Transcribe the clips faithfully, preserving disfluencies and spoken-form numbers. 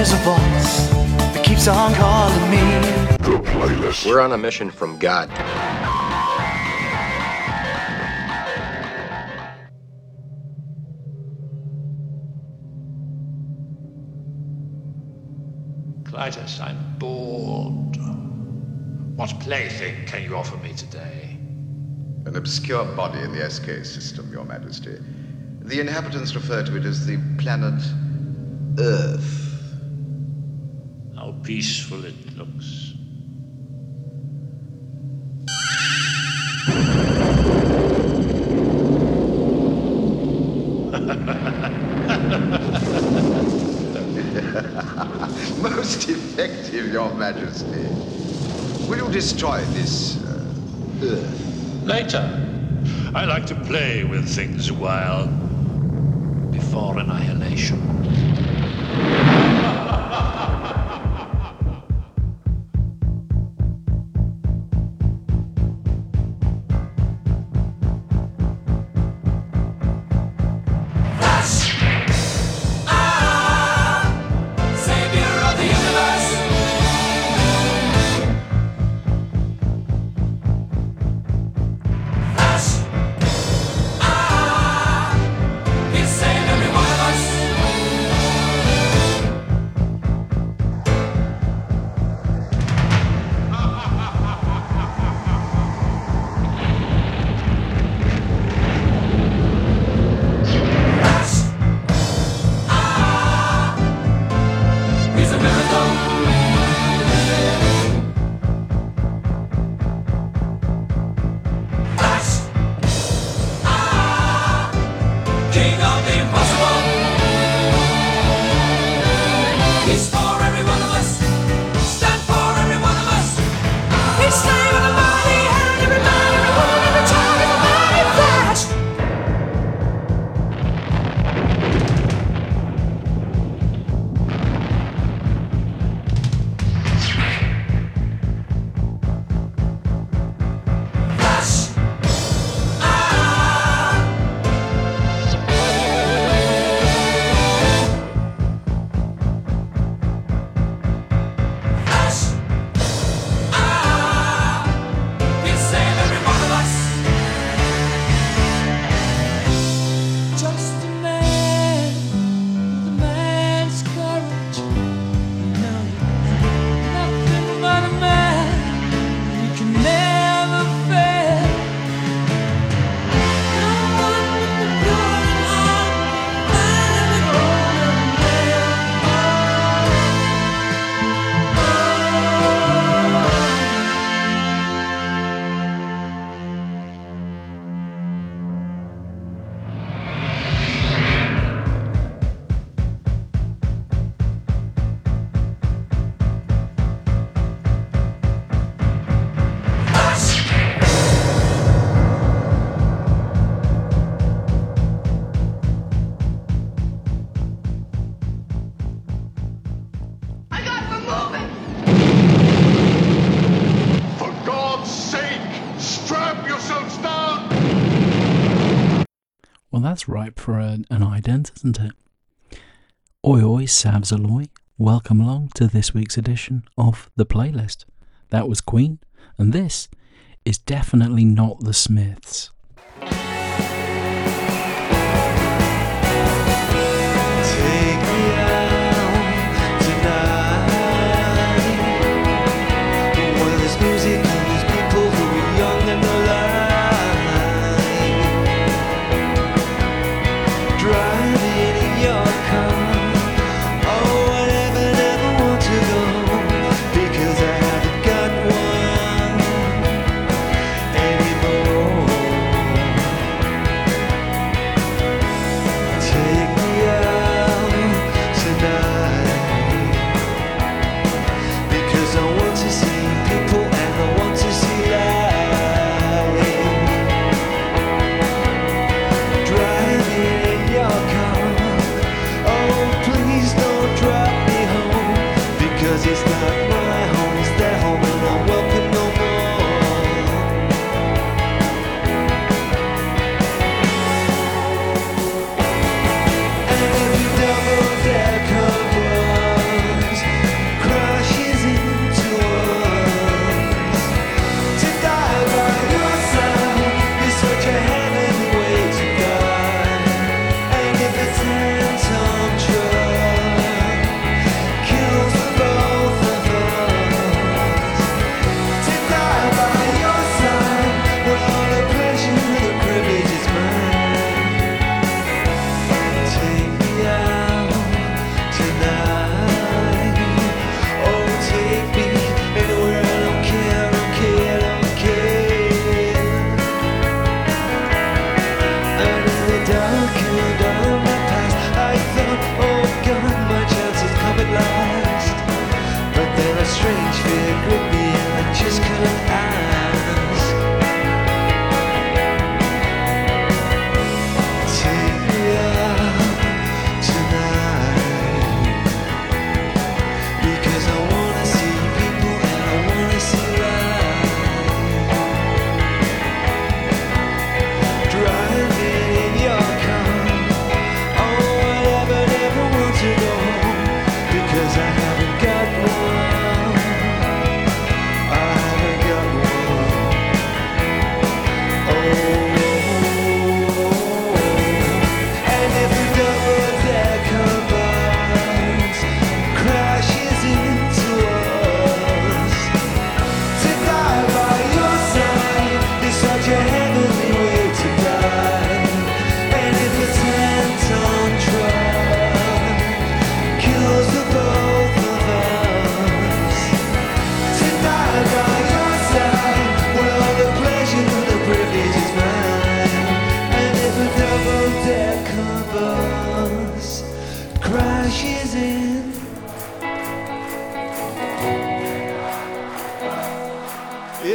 there's a voice that keeps on calling me. The Playlist. We're on a mission from God. Clytus, I'm bored. What plaything can you offer me today? An obscure body in the S K system, Your Majesty. The inhabitants refer to it as the planet Earth. How peaceful it looks. Most effective, Your Majesty. Will you destroy this uh, Earth? Later. I like to play with things a while. Before annihilation. Well, that's ripe for an, an ident, isn't it? Oi oi, Savs Aloy. Welcome along to this week's edition of The Playlist. That was Queen, and this is definitely not the Smiths. Anymore.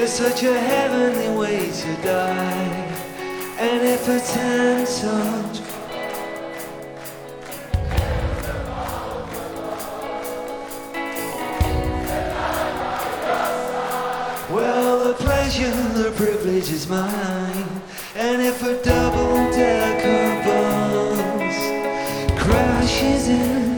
It's such a heavenly way to die. And if a ten tons well, the pleasure, the privilege is mine. And if a double-decker bus crashes in,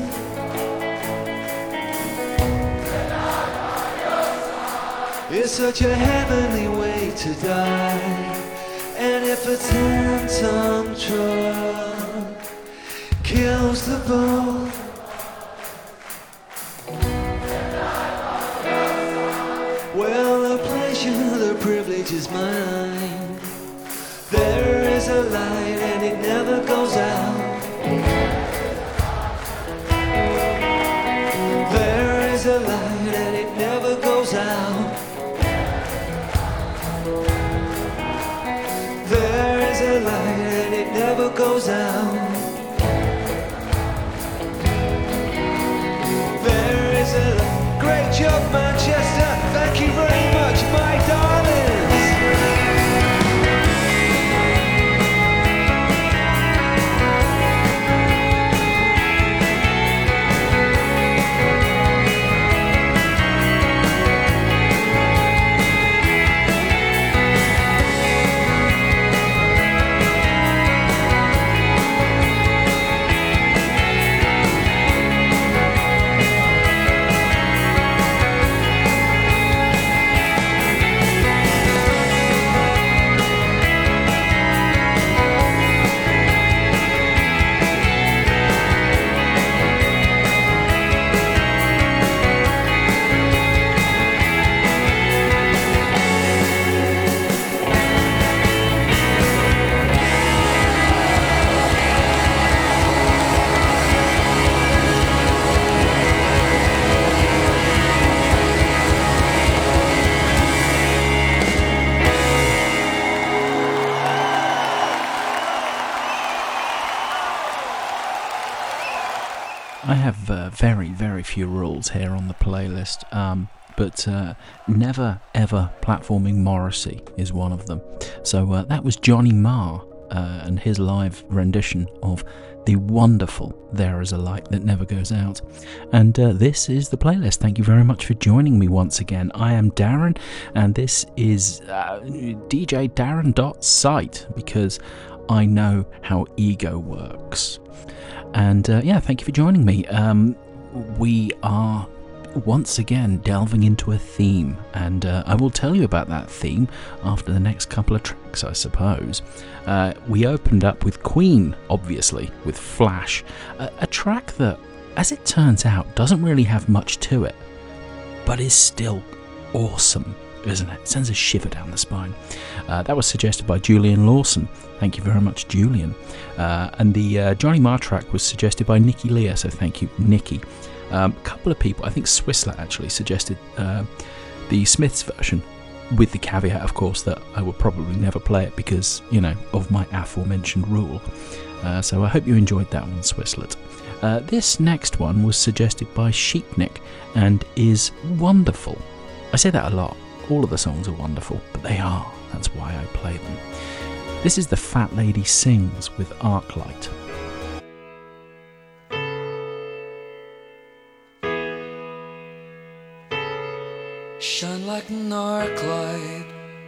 it's such a heavenly way to die. And if a ten-ton truck kills the boat, well, the pleasure, the privilege is mine. There is a light and it never goes out. There is a light and it never goes out. There is a light and it never goes out. There is a light. Great job, Manchester. Thank you very much, my darlings. I have uh, very, very few rules here on the playlist, um, but uh, never ever platforming Morrissey is one of them. So uh, that was Johnny Marr uh, and his live rendition of the wonderful There Is a Light That Never Goes Out. And uh, this is the playlist. Thank you very much for joining me once again. I am Darren, and this is uh, D J Darren dot site, because I know how ego works. And uh, yeah, thank you for joining me. Um, we are once again delving into a theme, and uh, I will tell you about that theme after the next couple of tracks, I suppose. Uh, we opened up with Queen, obviously, with Flash, a, a track that, as it turns out, doesn't really have much to it, but is still awesome, isn't it? It sends a shiver down the spine. Uh, that was suggested by Julian Lawson. Thank you very much, Julian. Uh, and the uh, Johnny Marr track was suggested by Nikki Leah, so thank you, Nikki. Um, a couple of people, I think Swissler actually suggested uh, the Smiths version, with the caveat, of course, that I will probably never play it because, you know, of my aforementioned rule. Uh, so I hope you enjoyed that one, Swisslet. Uh, this next one was suggested by Sheepnik and is wonderful. I say that a lot. All of the songs are wonderful, but they are. That's why I play them. This is The Fat Lady Sings with Arclight. Shine like an arc light,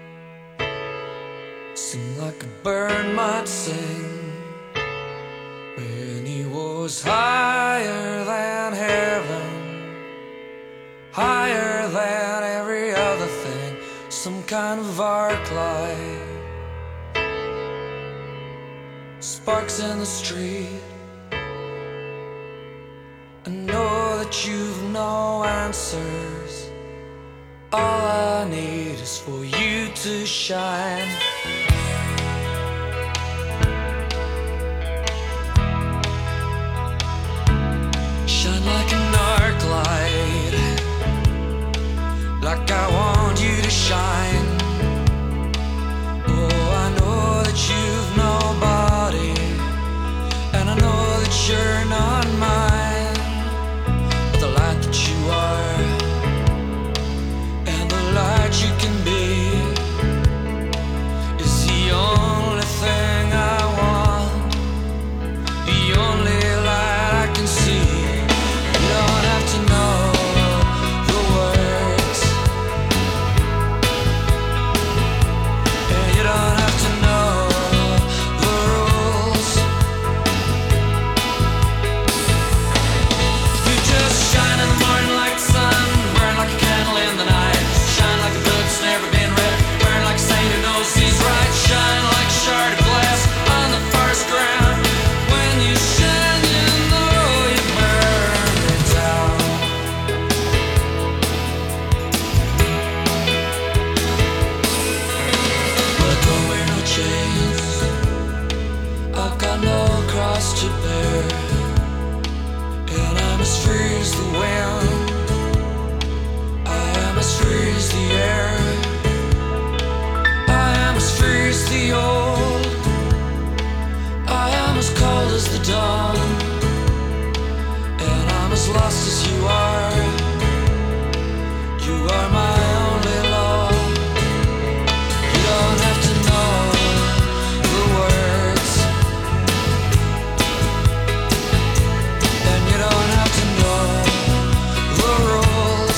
sing like a bird might sing. When he was higher than heaven, higher than every other thing, some kind of arc light. Sparks in the street, I know that you've no answers. All I need is for you to shine. Shine like an arc light, like I want you to shine. Oh, I know that you've nobody, and I know that you're not mine. But the light that you are, light you can be, as free as the wind. I am as free as the air. I am as free as the old. I am as cold as the dawn. And I'm as lost as you are. You are my only law. You don't have to know the words, and you don't have to know the rules.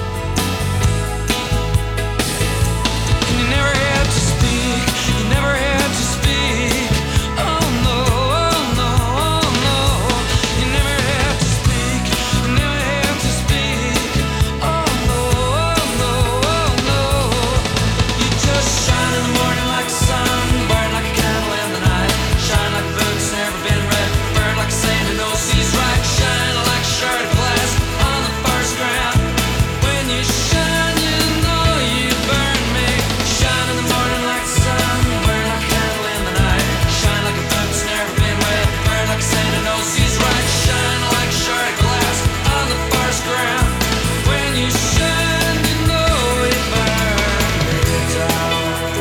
And you never had to speak, you never had to speak. Oh no, oh no, oh no. You never had to speak, you never had to speak. Oh no, oh no, oh no. You just shine in the morning like the sun, burn like a candle in the night, shine like a boot that's never been read, burn like a saint who knows he's right, shine like a shard of glass on the first ground. When you shine, you know you burn me. Shine in the morning like the sun, burn like a candle in the night, shine like a boot that's never been read, burn like a saint who knows he's right, shine like a shard of glass on the first ground. When you shine, you know you burn me down.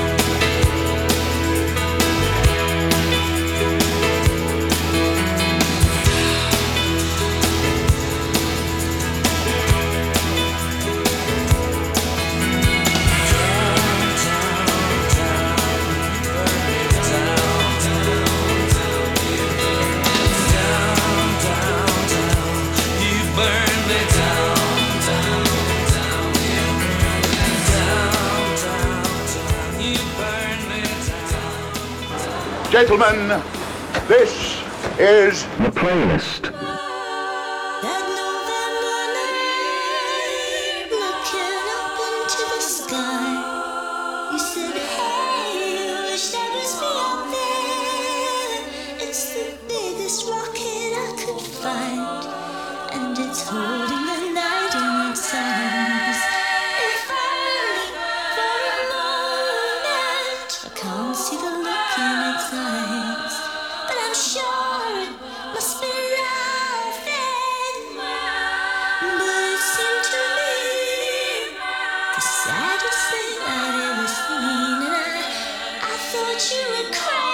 Gentlemen, this is the playlist. That November night, looking up into the sky, you said, hey, I wish that was me out there. It's the biggest rocket I could find, and it's holding the night in its arms. If only for a moment, I can't see the look in its eyes, but I'm sure it must be laughing. But it seemed to me the saddest thing I'd ever seen, and I, I thought you were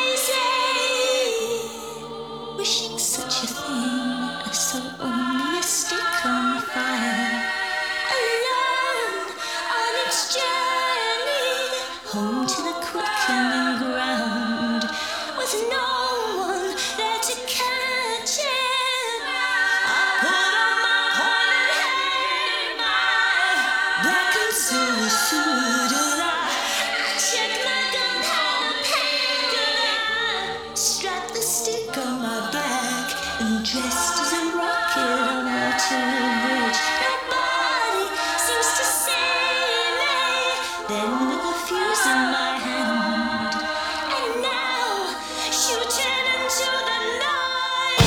crazy, wishing such a thing. I saw only a stick on fire, alone on its journey home to the quickening ground, with no one there to catch it. I put on my pointed hat, my black and silver suit, and I, I checked my gunpowder pack, and I strapped the stick on my back, and dressed as a rocket on Waterloo Bridge. Nobody seems to see me. Then with a fuse in my hand, and now shooting into the night.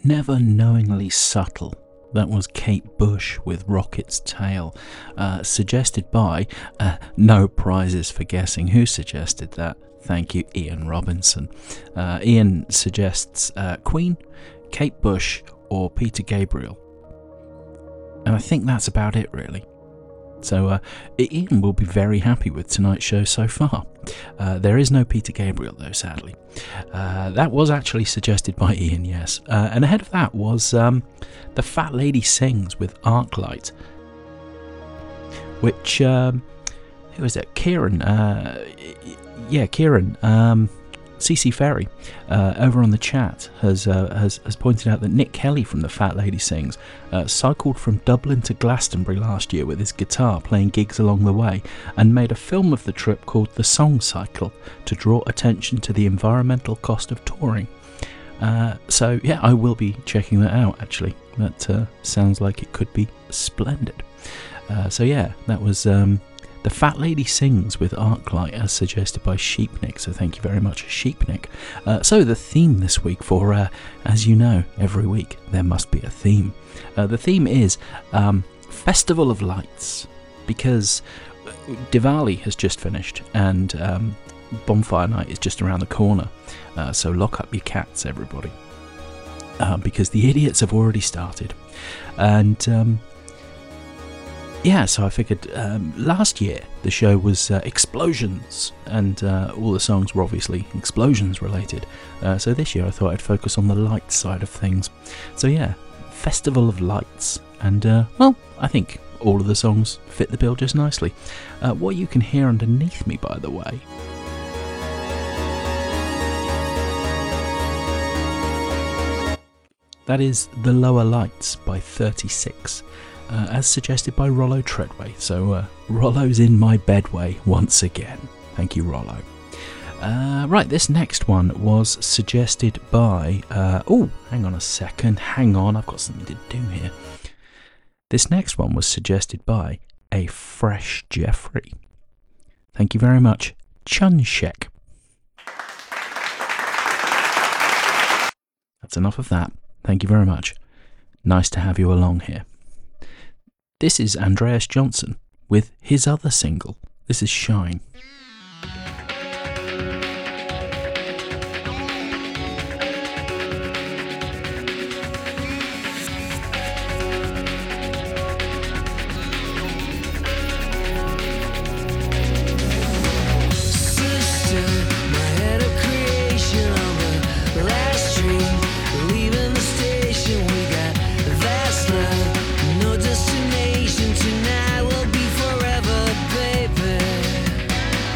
Never Knowingly Subtle. That was Kate Bush with Rocket's Tale, uh, suggested by, uh, no prizes for guessing who suggested that. Thank you, Ian Robinson. Uh, Ian suggests uh, Queen, Kate Bush, or Peter Gabriel. And I think that's about it, really. So uh, Ian will be very happy with tonight's show so far. Uh, there is no Peter Gabriel, though, sadly. Uh, that was actually suggested by Ian, yes. Uh, and ahead of that was um, The Fat Lady Sings with Arclight, which, um, who is it? Kieran, uh, yeah, Kieran, um, C C Ferry, uh, over on the chat, has, uh, has has pointed out that Nick Kelly from The Fat Lady Sings uh, cycled from Dublin to Glastonbury last year with his guitar, playing gigs along the way, and made a film of the trip called The Song Cycle to draw attention to the environmental cost of touring. Uh, so yeah, I will be checking that out, actually. That uh, sounds like it could be splendid. Uh, so yeah, that was... Um, The Fat Lady Sings with Arclight, as suggested by Sheepnick, so thank you very much, Sheepnick. Uh, so the theme this week for, uh, as you know, every week there must be a theme. Uh, the theme is um, Festival of Lights, because Diwali has just finished and um, Bonfire Night is just around the corner, uh, so lock up your cats, everybody, uh, because the idiots have already started. And... Um, Yeah, so I figured um, last year the show was uh, explosions, and uh, all the songs were obviously explosions related. Uh, so this year I thought I'd focus on the light side of things. So yeah, Festival of Lights, and uh, well, I think all of the songs fit the bill just nicely. Uh, what you can hear underneath me, by the way, that is The Lower Lights by thirty-six. Uh, as suggested by Rollo Treadway. So uh, Rollo's in my bedway once again. Thank you, Rollo. Uh, right, this next one was suggested by... Uh, oh, hang on a second. Hang on, I've got something to do here. This next one was suggested by a Fresh Jeffrey. Thank you very much, Chunshek. That's enough of that. Thank you very much. Nice to have you along here. This is Andreas Johnson with his other single. This is Shine. Tonight will be forever, baby.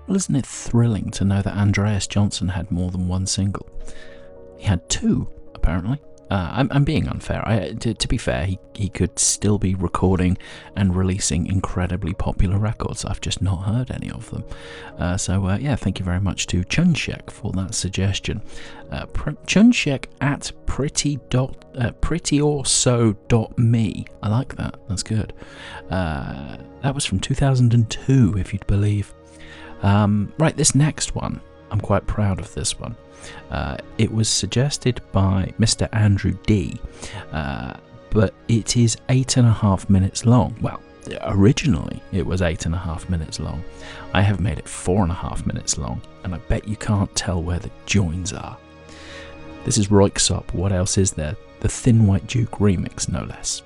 Well, isn't it thrilling to know that Andreas Johnson had more than one single? He had two, apparently. Uh, I'm, I'm being unfair. I, to, to be fair, he, he could still be recording and releasing incredibly popular records. I've just not heard any of them. Uh, so, uh, yeah, thank you very much to Chunshek for that suggestion. Uh, pr- Chunshek at pretty dot, uh, prettyorso dot me. I like that. That's good. Uh, that was from two thousand two, if you'd believe. Um, right, this next one, I'm quite proud of this one. Uh, it was suggested by Mister Andrew D, uh, but it is eight and a half minutes long. Well, originally it was eight and a half minutes long. I have made it four and a half minutes long, and I bet you can't tell where the joins are. This is Röyksopp, What Else Is There? The Thin White Duke remix, no less.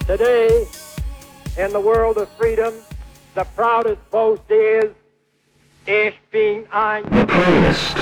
Today, in the world of freedom, the proudest boast is, Ich bin ein Playlist.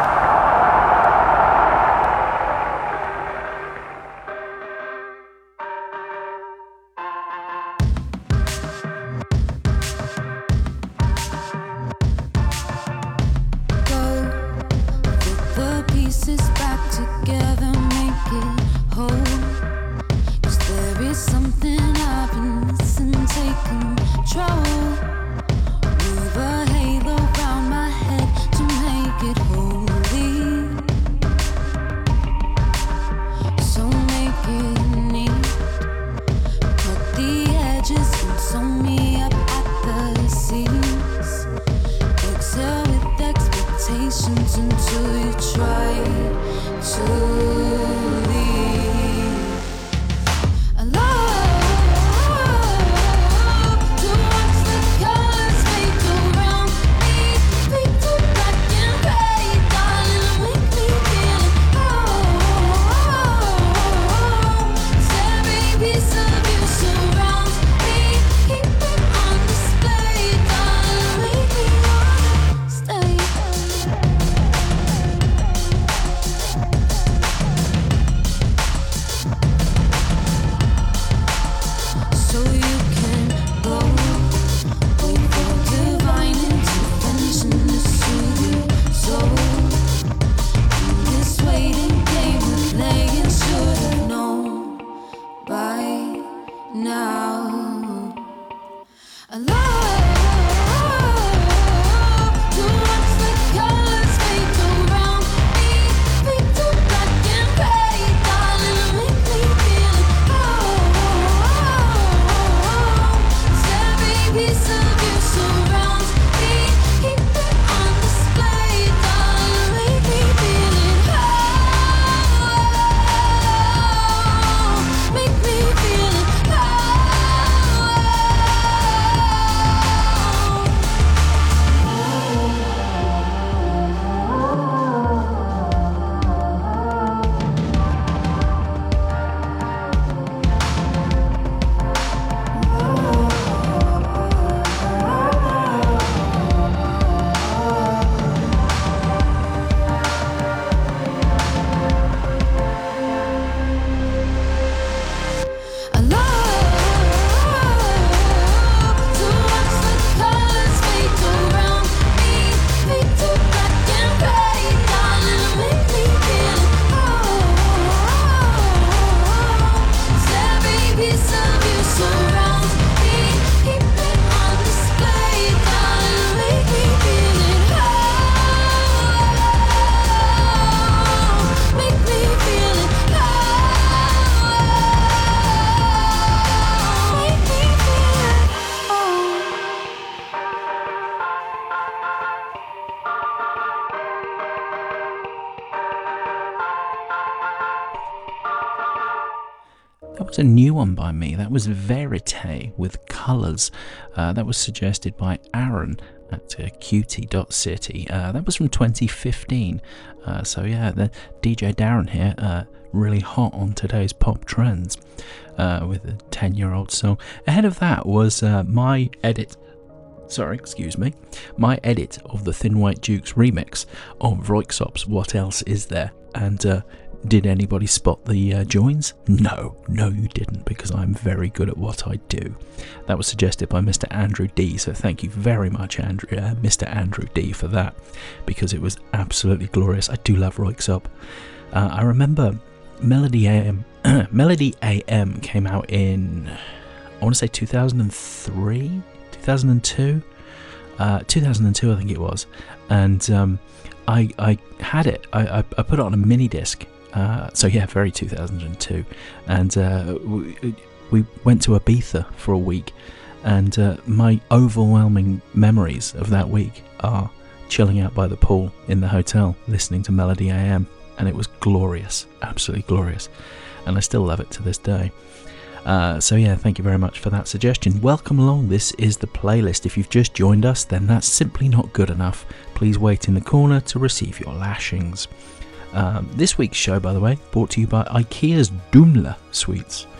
That was a new one by me. That was Verite with Colours. Uh, that was suggested by Aaron at uh, cutie dot city. Uh, that was from twenty fifteen. Uh, so yeah, the D J Darren here, uh, really hot on today's pop trends uh, with a ten-year-old song. Ahead of that was uh, my edit. Sorry, excuse me. My edit of the Thin White Dukes remix of Röyksopp's What Else Is There? And uh, did anybody spot the uh, joins? No, no you didn't, because I'm very good at what I do. That was suggested by Mister Andrew D, so thank you very much, Andrew, uh, Mister Andrew D, for that, because it was absolutely glorious. I do love Röyksopp. Uh, I remember Melody A M, Melody A M came out in, I want to say two thousand three, two thousand two, uh, two thousand two I think it was, and um, I I had it. I, I I put it on a mini disc. Uh, so yeah, very two thousand two, and uh, we, we went to Ibiza for a week, and uh, my overwhelming memories of that week are chilling out by the pool in the hotel, listening to Melody A M, and it was glorious, absolutely glorious, and I still love it to this day. Uh, so yeah, thank you very much for that suggestion. Welcome along, this is the playlist. If you've just joined us, then that's simply not good enough. Please wait in the corner to receive your lashings. Um, this week's show, by the way, brought to you by IKEA's Dumle Sweets.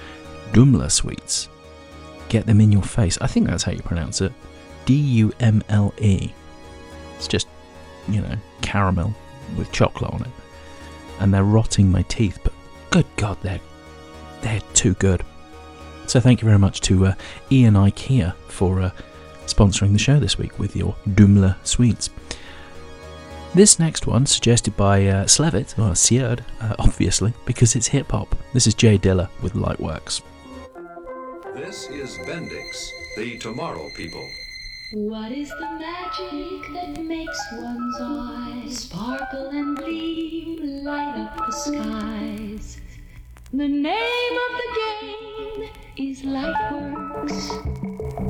Dumla sweets. Get them in your face. I think that's how you pronounce it. D U M L E. It's just, you know, caramel with chocolate on it. And they're rotting my teeth, but good God, they're, they're too good. So thank you very much to uh, Ian IKEA for uh, sponsoring the show this week with your Dumla sweets. This next one, suggested by uh, Slevit, or Sjerd, uh, obviously, because it's hip-hop. This is Jay Dilla with Lightworks. This is Bendix, the Tomorrow People. What is the magic that makes one's eyes sparkle and gleam, light up the skies? The name of the game is Lightworks.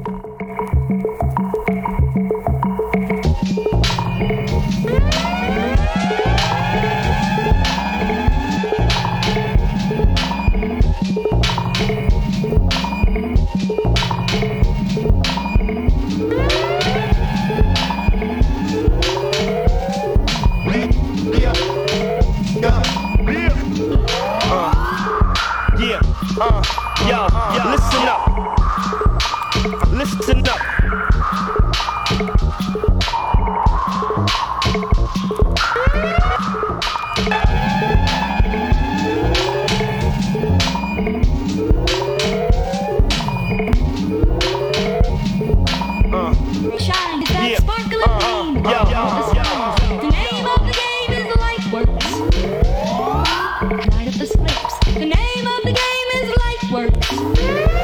Uh, yo, yo, listen up. Listen up. Uh, Shine, that yeah. sparkle Uh, and gleam. yo, yo, yo. The name of the game is Lightworks. Light up the scripts. The name of the game is Lightworks.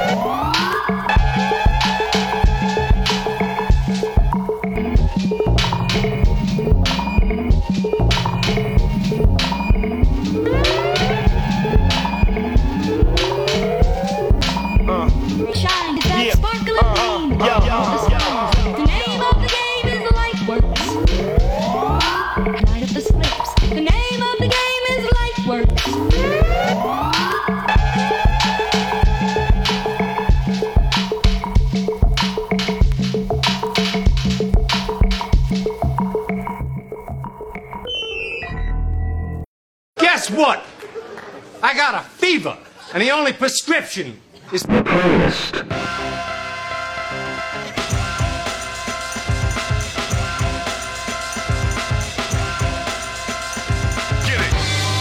Uh, Shine, that yeah. sparkle and Uh, gleam. yo, yo, The name of the game is Lightworks. Light up the scripts. The name of the game is Lightworks. Guess what? I got a fever, and the only prescription is The playlist. Get it.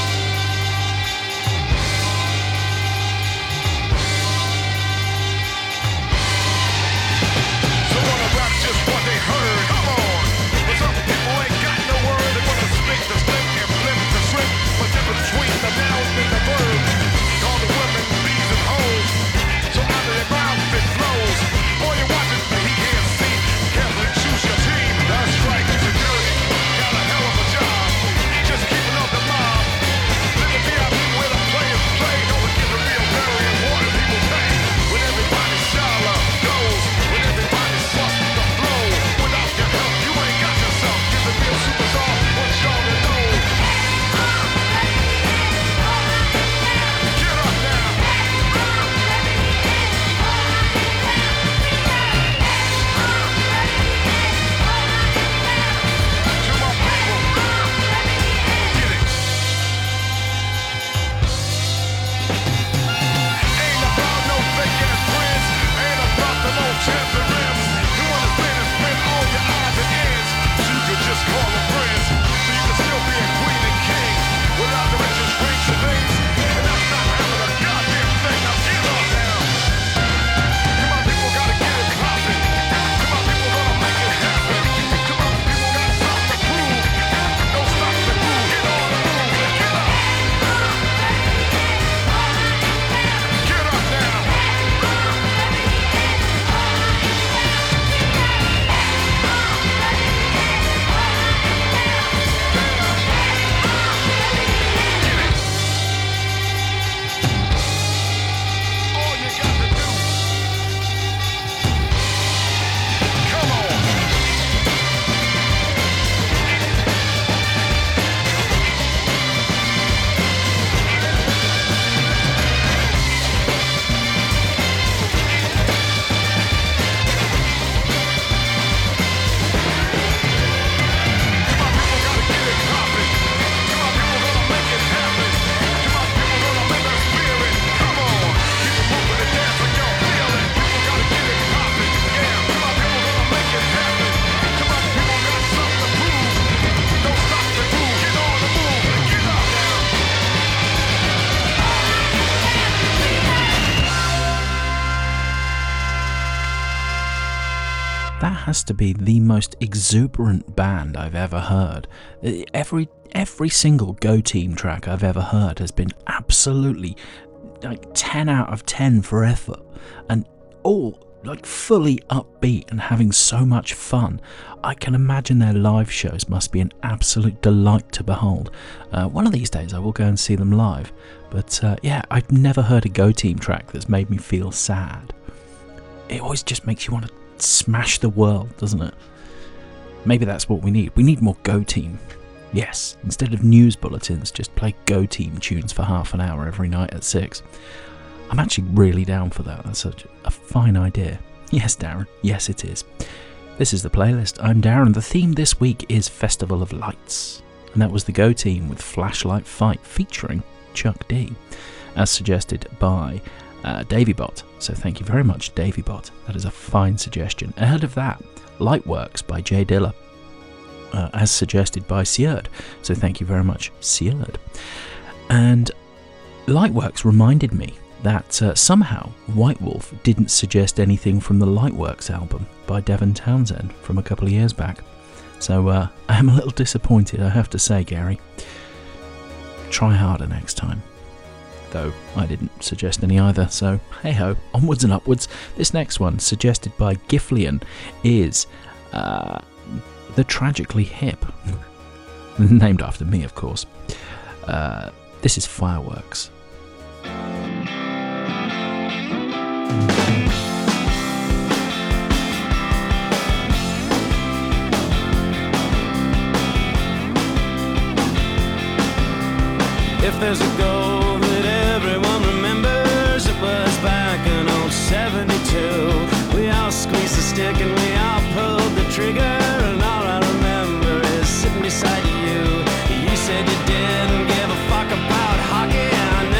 So wanna rap just what they heard. Come on. But some people ain't got no word. They wanna speak the slip and flip the slip. But difference between the noun and the verb. Call the women bees and hoes. So out of their mouth it flows. Boy, you're watching, but he can't see. Carefully choose your team. That's right, security. Got a hell of a job. Just keeping up the mob. Live the V I P where the players play. No one gives a real Mary and water people pay. When everybody's shallow goes. When everybody's lost the flow. Without your help, you ain't got yourself. Give the real superstar what y'all to know. Get up now. To my people. Get it. Ain't about no fake ass friends. Ain't about the no chance of rims. You understand and spend all your odds and ends. You could just call them friends. So you can still be a queen and king. Without the riches, rings and things. And that's not having a goddamn thing. Now get up now. Come on, people gotta get it poppin'. Come on, people gonna make it happen. Come on, people got something to prove. Don't stop the groove. Get on the move and get up. that has to be the most exuberant band I've ever heard. Every every single Go Team track I've ever heard has been absolutely like ten out of ten for effort, and all like fully upbeat and having so much fun. I can imagine their live shows must be an absolute delight to behold. Uh, one of these days I will go and see them live, but uh, yeah, I've never heard a Go Team track that's made me feel sad. It always just makes you want to smash the world, doesn't it? Maybe that's what we need. We need more Go Team. Yes, instead of news bulletins, just play Go Team tunes for half an hour every night at six. I'm actually really down for that. That's such a fine idea. Yes, Darren. Yes, it is. This is the playlist. I'm Darren. The theme this week is Festival of Lights. And that was the Go Team with Flashlight Fight featuring Chuck D, as suggested by uh, Davybot. So thank you very much, Davybot. That is a fine suggestion. Ahead of that, Lightworks by Jay Dilla, uh, as suggested by Seard. So thank you very much, Seard. And Lightworks reminded me that uh, somehow White Wolf didn't suggest anything from the Lightworks album by Devon Townsend from a couple of years back. So uh, I am a little disappointed, I have to say, Gary. Try harder next time. Though I didn't suggest any either, so hey ho, onwards and upwards. This next one, suggested by Giflian, is uh, The Tragically Hip. Named after me, of course. Uh, this is Fireworks. If there's a goal that everyone remembers, it was back in old seventy-two. We all squeezed the stick and we all pulled the trigger, and all I remember is sitting beside you. You said you didn't give a fuck about hockey, and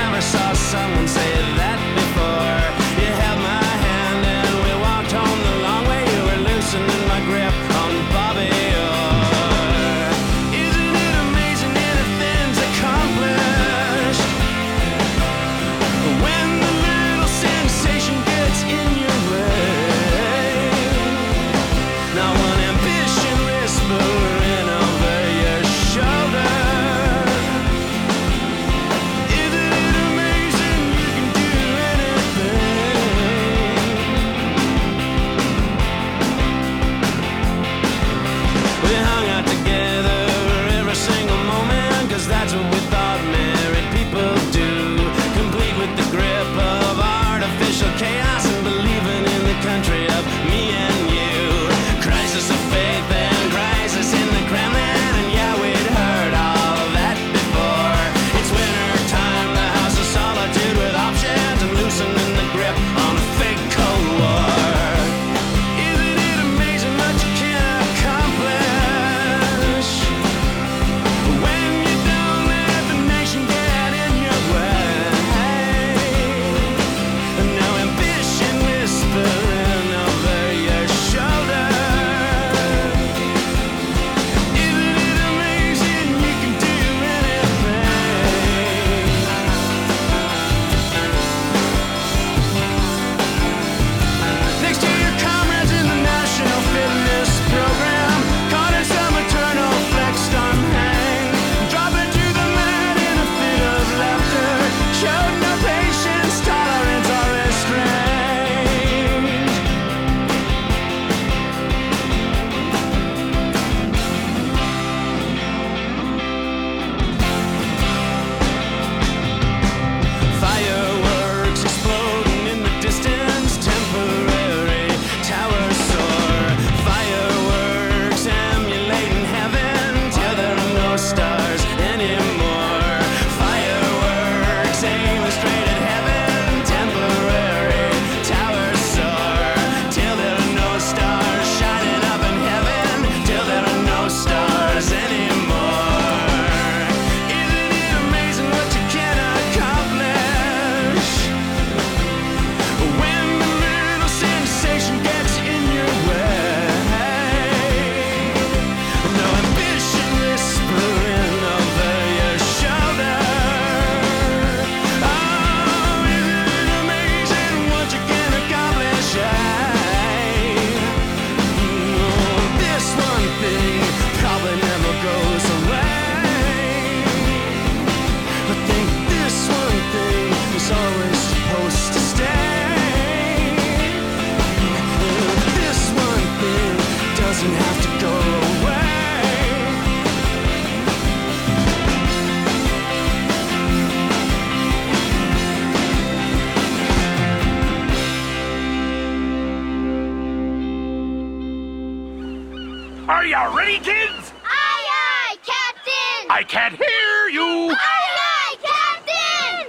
you ready, kids? Aye, aye, Captain! I can't hear you! Aye, aye, Captain!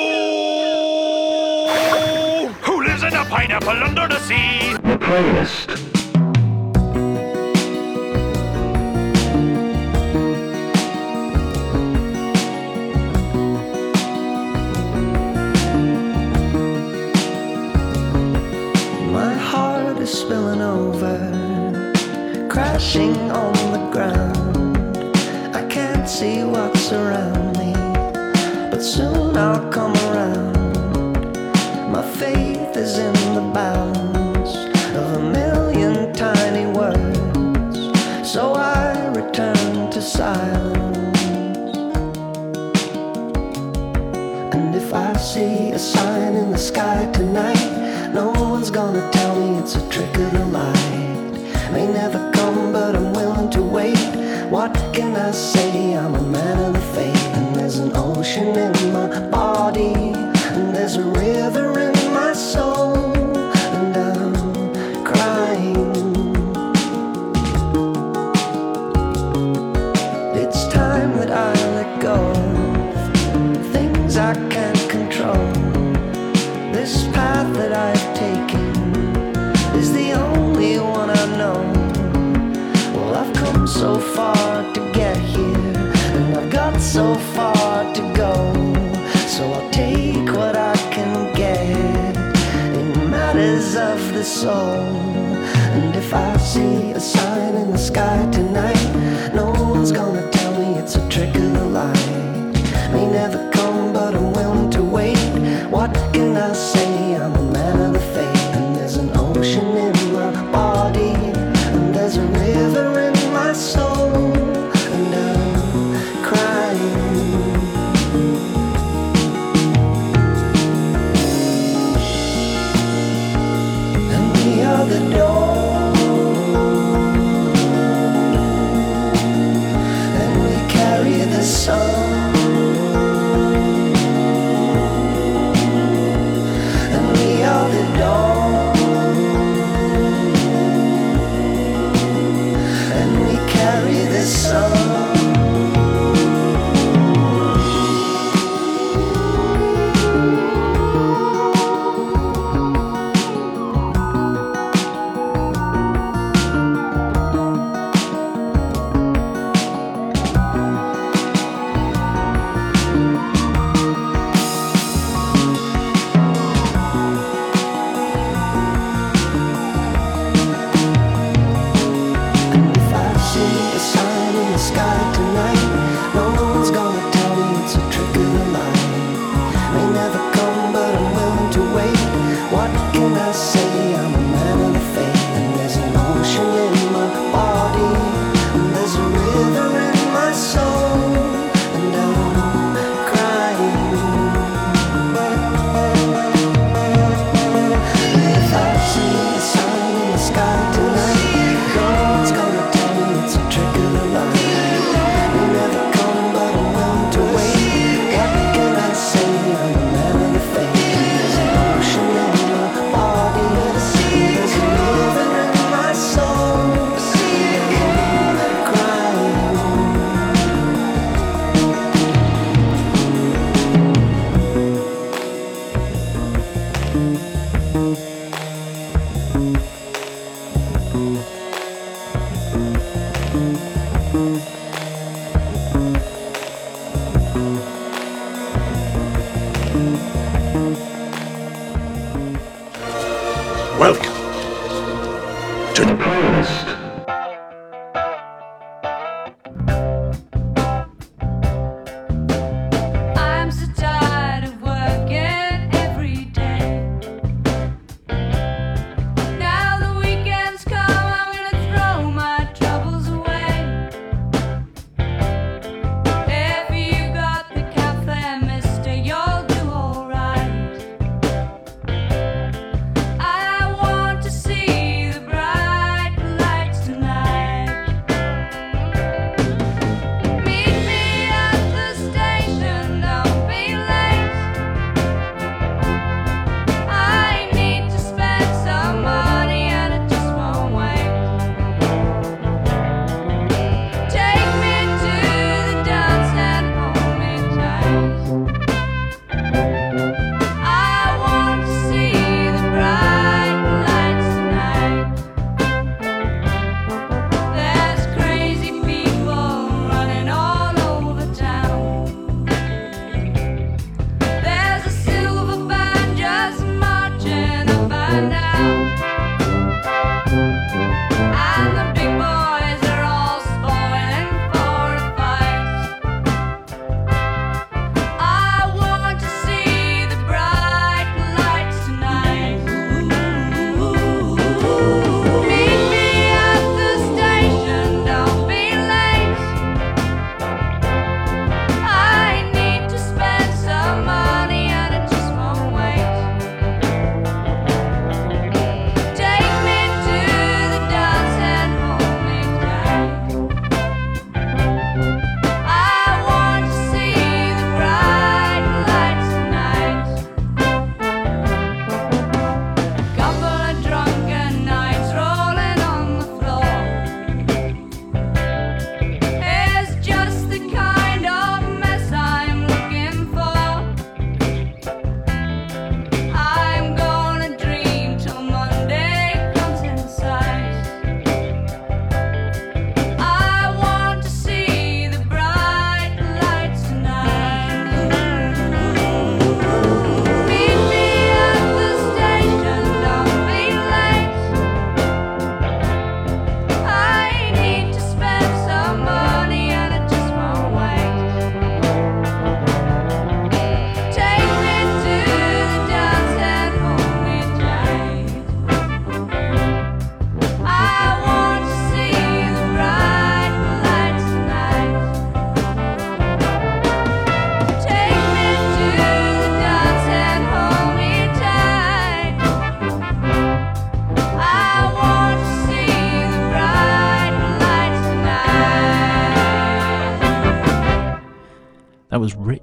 Oh! Who lives in a pineapple under the sea? The playlist. My heart is spilling over, crashing on the ground. I can't see what's around me, but soon I'll come around. My faith is in the bounds of a million tiny words, so I return to silence. And if I see a sign in the sky tonight, no one's gonna tell me it's a trick of the light. May never come, but I'm willing to wait. What can I say? I'm a man of the faith. And there's an ocean in my body, and there's a river in my soul, and I'm crying. It's time that I let go of things I can't control. This path that I've taken is the only one I know. Well, I've come so far to get here, and I've got so far to go. So I'll take what I can get in matters of the soul. And if I see a sign in the sky tonight, no one's gonna tell me it's a trick of the light. May never come, but I'm willing to wait. What can I say? I'm a man of the faith. And there's an ocean in my body, and there's a river in my soul, and I'm crying. And we are the dawn, and we carry the sun. Welcome to the playlist. I'm so tired of working every day. Now the weekends come, I'm gonna throw my troubles away. If you got the cafe, mister, you'll do alright. I want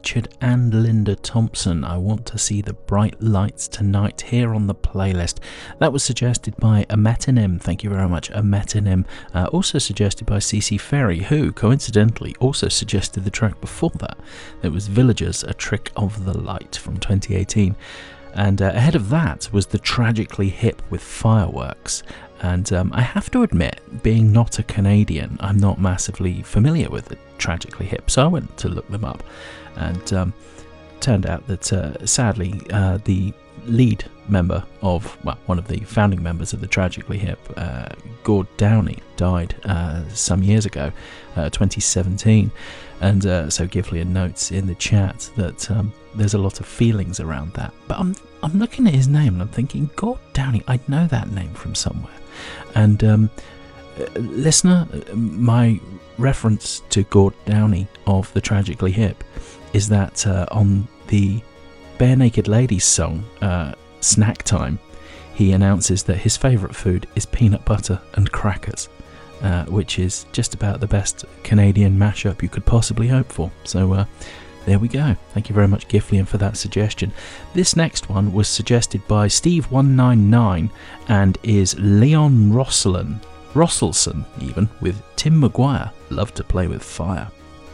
Richard and Linda Thompson. I want to see the bright lights tonight here on the playlist. That was suggested by a metonym. Thank you very much, a metonym. Uh, also suggested by C C Ferry, who coincidentally also suggested the track before that. It was Villagers, A Trick of the Light from twenty eighteen. And uh, ahead of that was the Tragically Hip with Fireworks. And um, I have to admit, being not a Canadian, I'm not massively familiar with the Tragically Hip, so I went to look them up. And um, turned out that, uh, sadly, uh, the lead member of, well, one of the founding members of the Tragically Hip, uh, Gord Downie, died uh, some years ago, uh, twenty seventeen. And uh, so Giflian notes in the chat that um, there's a lot of feelings around that. But I'm I'm looking at his name and I'm thinking, Gord Downie, I know that name from somewhere. And um, uh, listener, my reference to Gord Downie of the Tragically Hip is that uh, on the Bare Naked Ladies song, uh, Snack Time, he announces that his favourite food is peanut butter and crackers. Uh, which is just about the best Canadian mashup you could possibly hope for. So uh, there we go. Thank you very much, Giflian, for that suggestion. This next one was suggested by Steve one nine nine and is Leon Rosselin, Rosselson even, with Tim Maguire, Love to Play with Fire.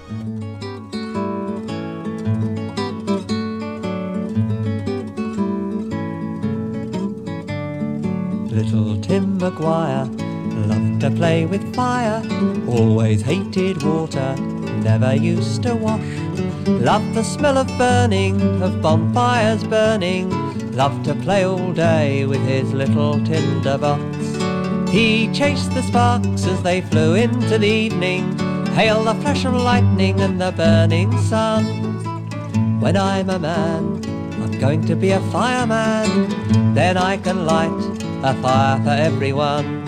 Little Tim Maguire loved to play with fire, always hated water, never used to wash. Loved the smell of burning, of bonfires burning, loved to play all day with his little tinderbox. He chased the sparks as they flew into the evening, hail the flash of lightning and the burning sun. When I'm a man, I'm going to be a fireman, then I can light a fire for everyone.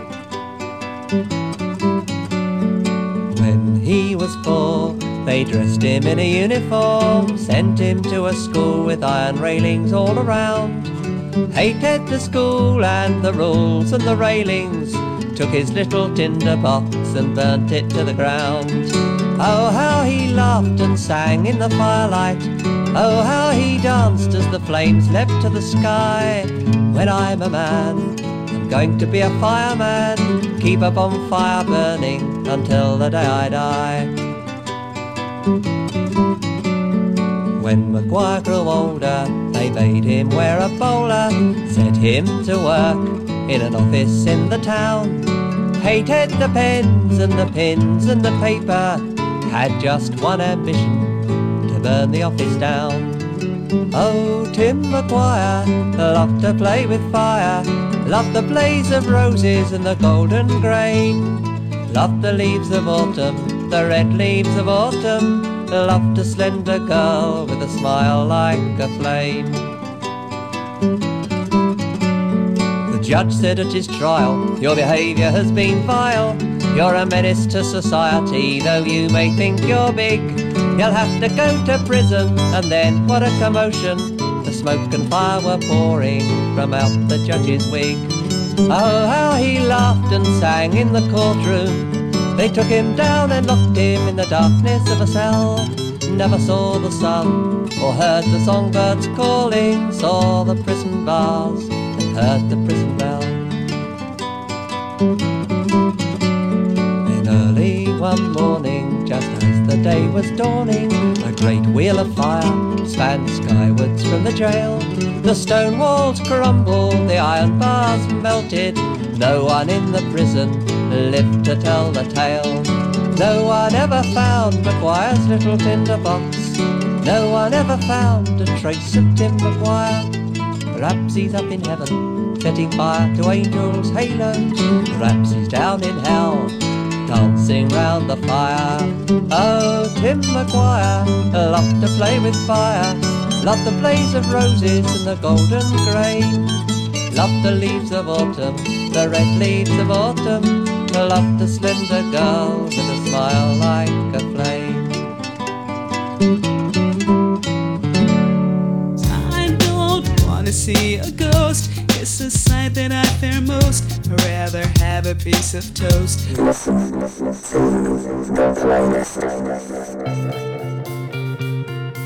When he was four, they dressed him in a uniform, sent him to a school with iron railings all around. Hated the school and the rules and the railings, took his little tinder box and burnt it to the ground. Oh, how he laughed and sang in the firelight, oh, how he danced as the flames leapt to the sky. When I'm a man, I'm going to be a fireman, keep a bonfire burning until the day I die. When Maguire grew older, they made him wear a bowler, set him to work in an office in the town. Hated the pens and the pins and the paper, had just one ambition, to burn the office down. Oh, Tim Maguire loved to play with fire, loved the blaze of roses and the golden grain, loved the leaves of autumn, the red leaves of autumn, loved a slender girl with a smile like a flame. The judge said at his trial, your behaviour has been vile, you're a menace to society, though you may think you're big. You'll have to go to prison, and then what a commotion, the smoke and fire were pouring from out the judge's wig. Oh, how he laughed and sang in the courtroom, they took him down and locked him in the darkness of a cell. Never saw the sun, or heard the songbirds calling, saw the prison bars, and heard the prison bell. Then early one morning, just as the day was dawning, a great wheel of fire span skywards from the jail. The stone walls crumbled, the iron bars melted, no one in the prison lived to tell the tale. No one ever found Maguire's little tinderbox, no one ever found a trace of Tim Maguire. Perhaps he's up in heaven, setting fire to angels' halos, perhaps he's down in hell, dancing round the fire. Oh, Tim Maguire loved to play with fire, loved the blaze of roses and the golden grain, loved the leaves of autumn, the red leaves of autumn, loved a slender girl with a smile like a flame. I don't want to see a ghost, it's the sight that I fear most, I'd rather have a piece of toast. Listen to the playlist.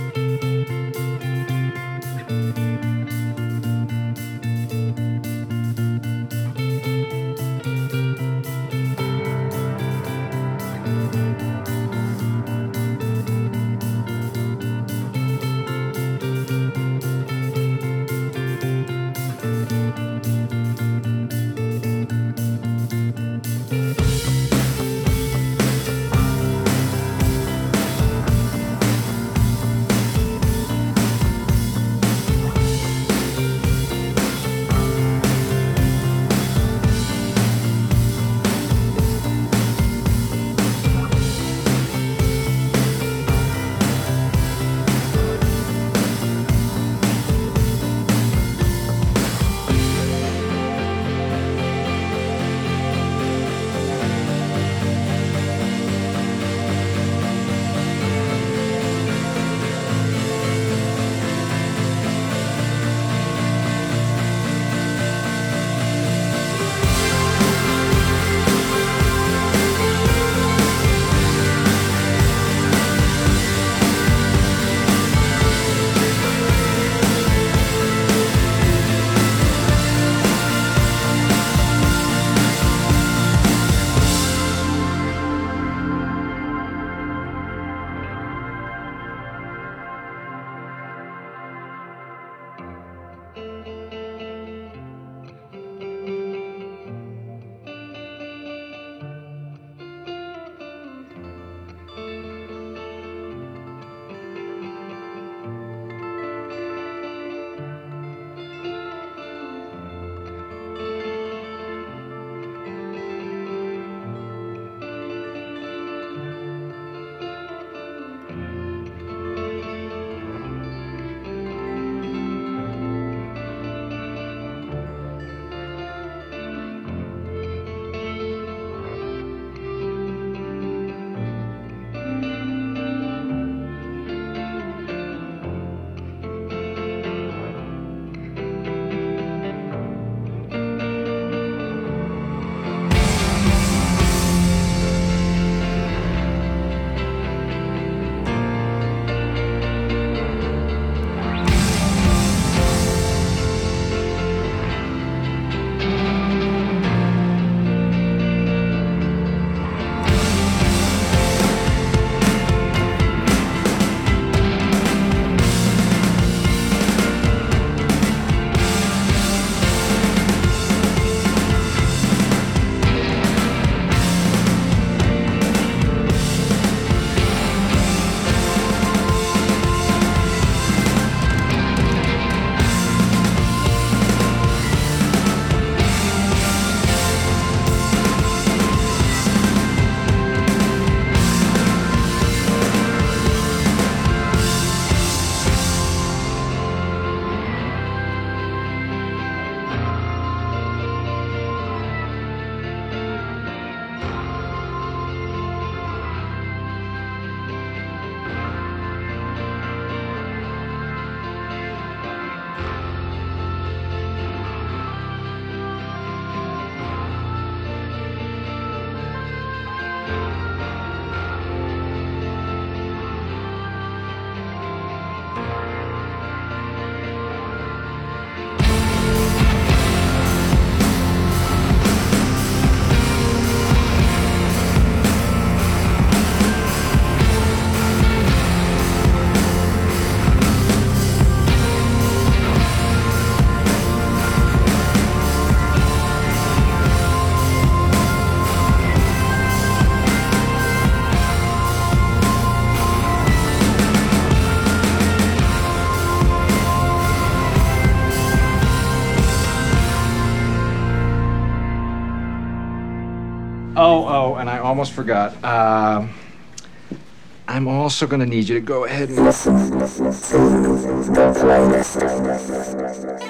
Oh, oh, and I almost forgot. Um, I'm also going to need you to go ahead and listen to the playlist.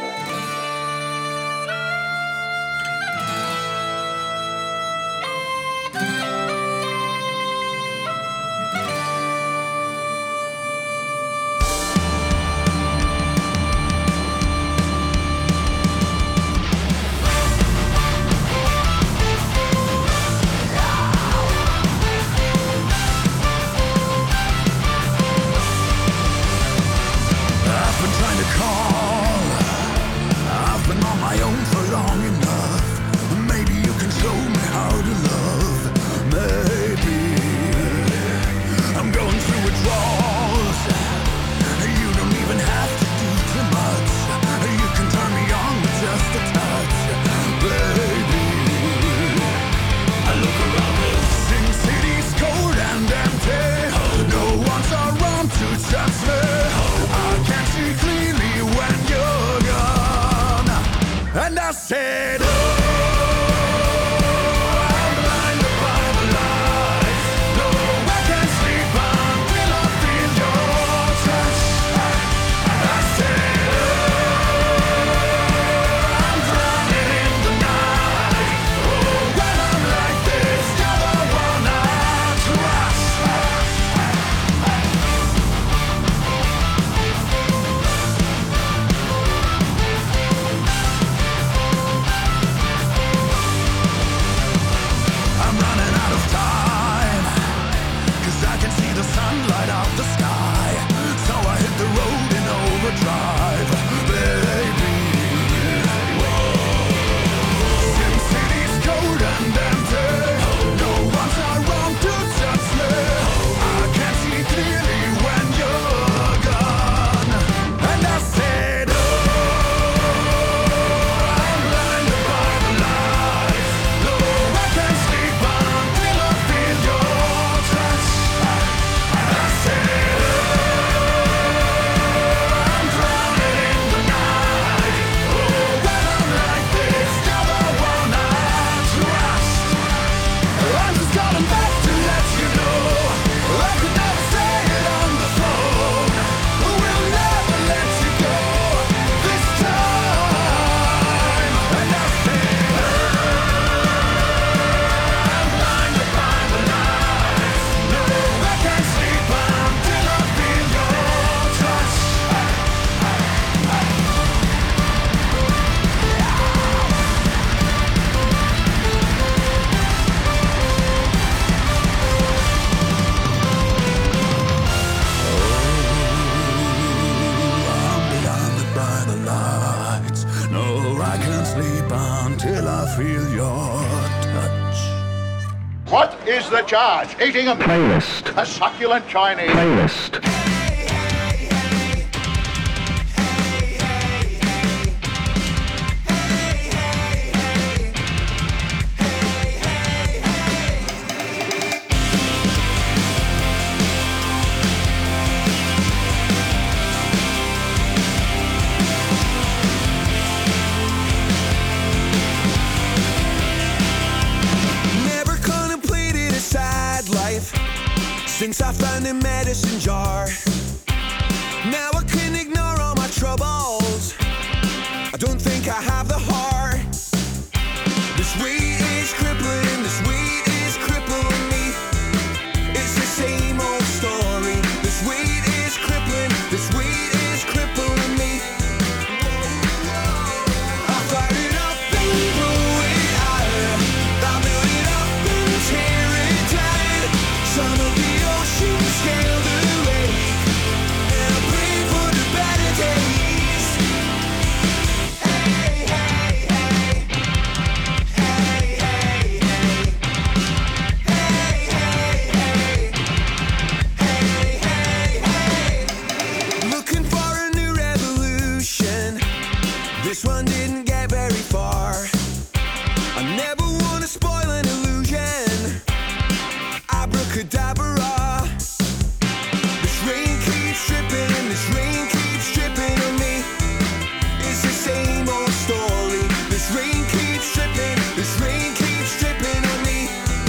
And I said, oh, I'm blinded by the lights. No, I can't sleep until I feel your touch. I said, oh, I'm drowning in the night. Oh, when I'm like this, you're the one I trust. Sunlight out the sky, so I hit the road in overdrive, baby. Sin City's cold and empty, no one's around to touch me. I can't see clearly when you're gone. And I said, oh, I'm blinded by the lights. No, I can't sleep until I feel your touch. Until I feel your touch. What is the charge? Eating a playlist. A succulent Chinese playlist. Since I found a medicine jar, now I can ignore all my troubles. I don't think I have the heart. This weight is crippling, this weight is crippling me. It's the same old story. This weight is crippling, this weight is crippling me. I fight it up and blow it out. I build it up and tear it down. Some of the ocean scale the lake, and I pray for the better days. Hey, hey, hey. Hey, hey, hey. Hey, hey, hey. Hey, hey, hey. Looking for a new revolution. This one didn't get very far. I never want to spoil an illusion. Abracadabra. This rain keeps dripping, this rain keeps dripping on me. It's the same old story. This rain keeps dripping, this rain keeps dripping on me.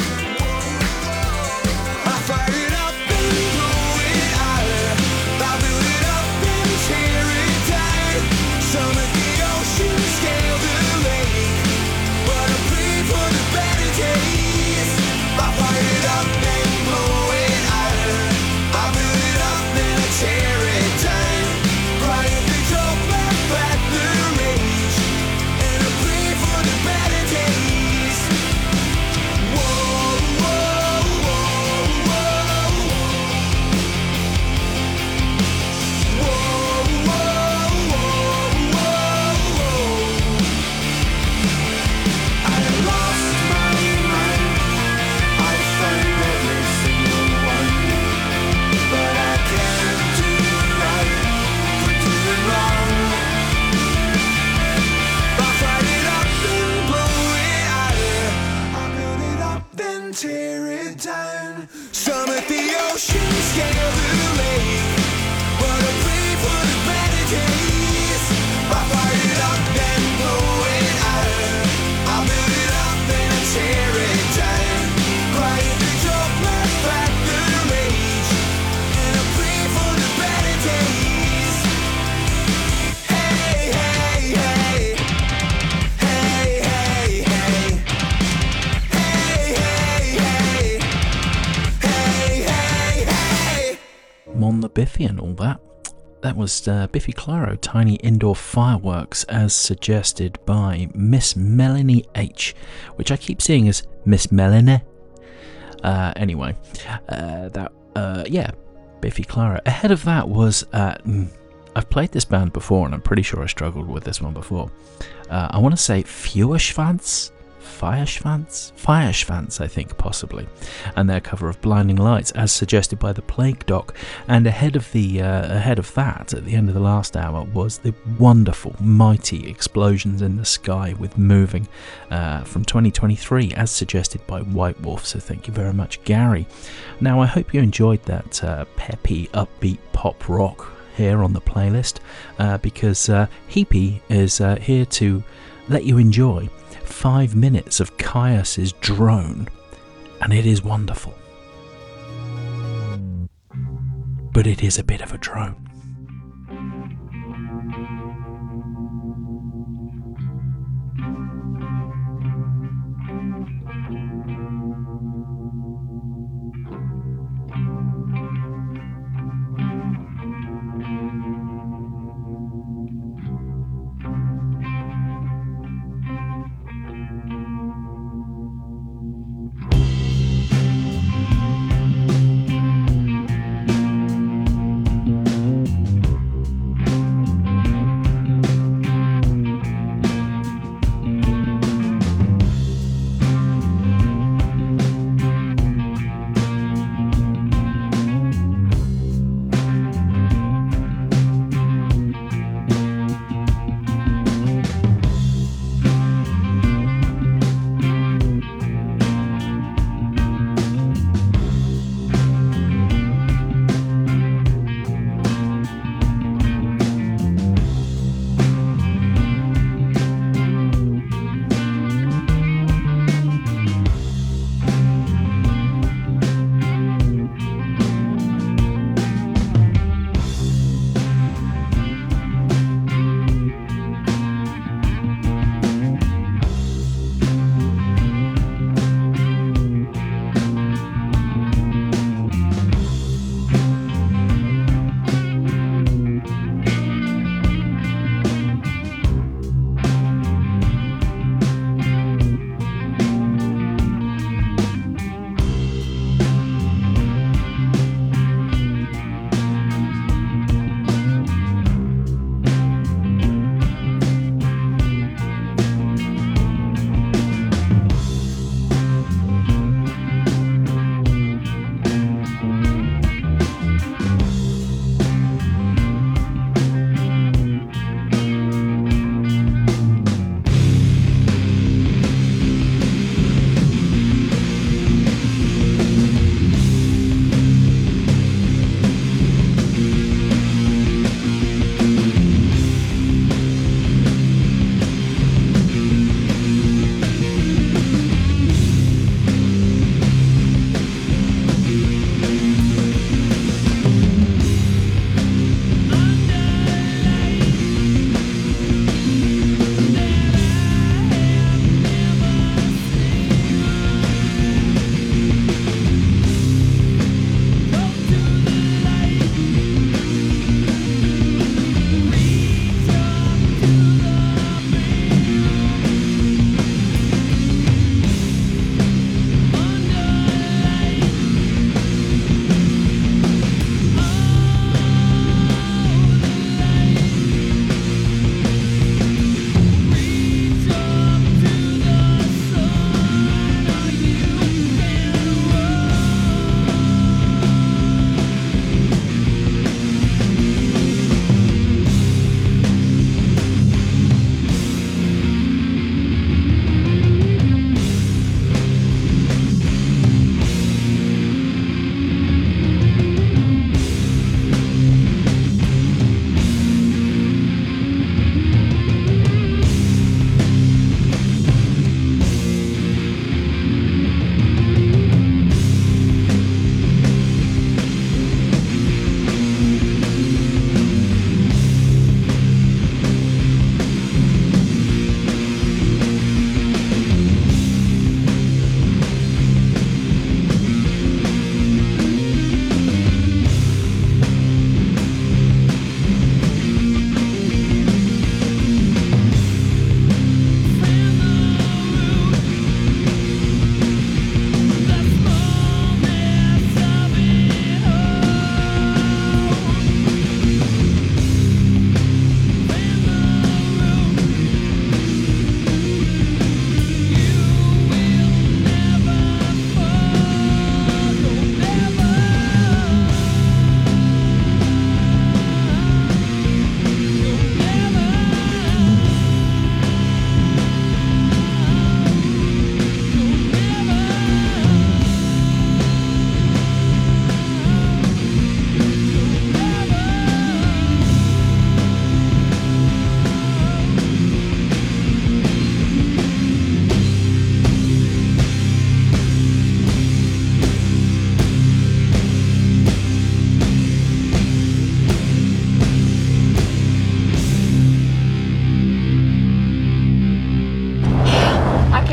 ocean scale the lake. But I pray for the better days. I fire it up, then blow it out. I build it up, then I tear it down. Quietly drop my back the rage. And I pray for the better days. Hey, hey, hey. Hey, hey, hey. Hey, hey, hey. Hey, hey, hey. Mon the Biffy and all that. That was uh, Biffy Clyro, Tiny Indoor Fireworks, as suggested by Miss Melanie H, which I keep seeing as Miss Melanie. Uh, anyway, uh, that uh, yeah, Biffy Clyro. Ahead of that was uh, mm, I've played this band before, and I'm pretty sure I struggled with this one before. Uh, I want to say Feuerschwanz. Feierschwanz? Feierschwanz, I think, possibly. And their cover of Blinding Lights, as suggested by the Plague Doc. And ahead of the uh, ahead of that, at the end of the last hour, was the wonderful, mighty Explosions in the Sky with Moving uh, from twenty twenty-three, as suggested by White Wolf. So thank you very much, Gary. Now, I hope you enjoyed that uh, peppy, upbeat pop rock here on the playlist, uh, because uh, Heapy is uh, here to let you enjoy five minutes of Caius's drone, and it is wonderful. But it is a bit of a drone.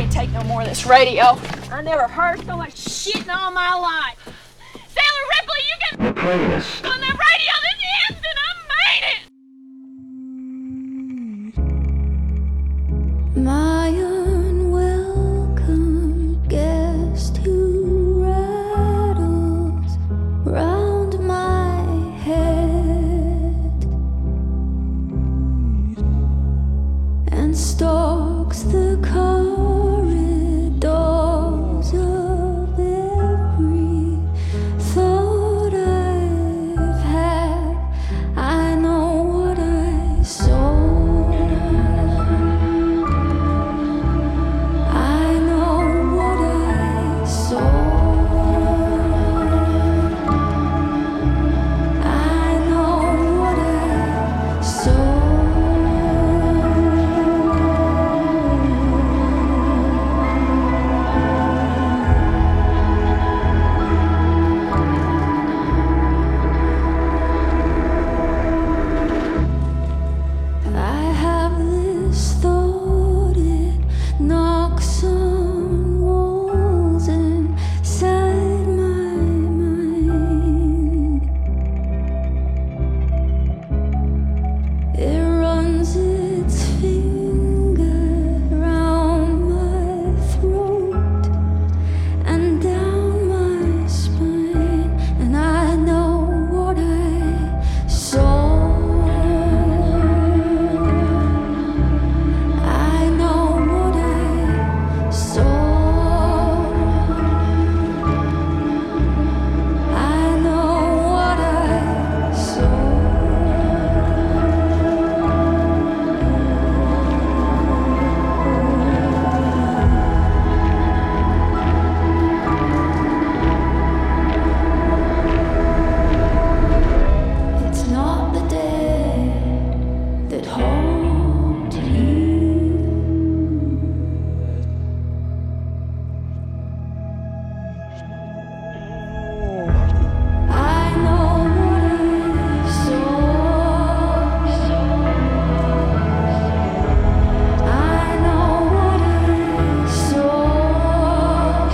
can't take no more of this radio. I never heard so much shit in all my life. Sailor Ripley, you get The playlist. on that radio this instant. I made it. My unwelcome guest who rattles round my head and stalks the corridors of every thought I've had. I know what I saw. I know what I saw. I know what I saw. I have this thought, it knocks on walls inside my mind. It runs its finger round my throat and down my spine, and I know what I saw. I know what I saw. I know what I saw. It's not the dead that haunt you. I know what I saw. I know what I saw.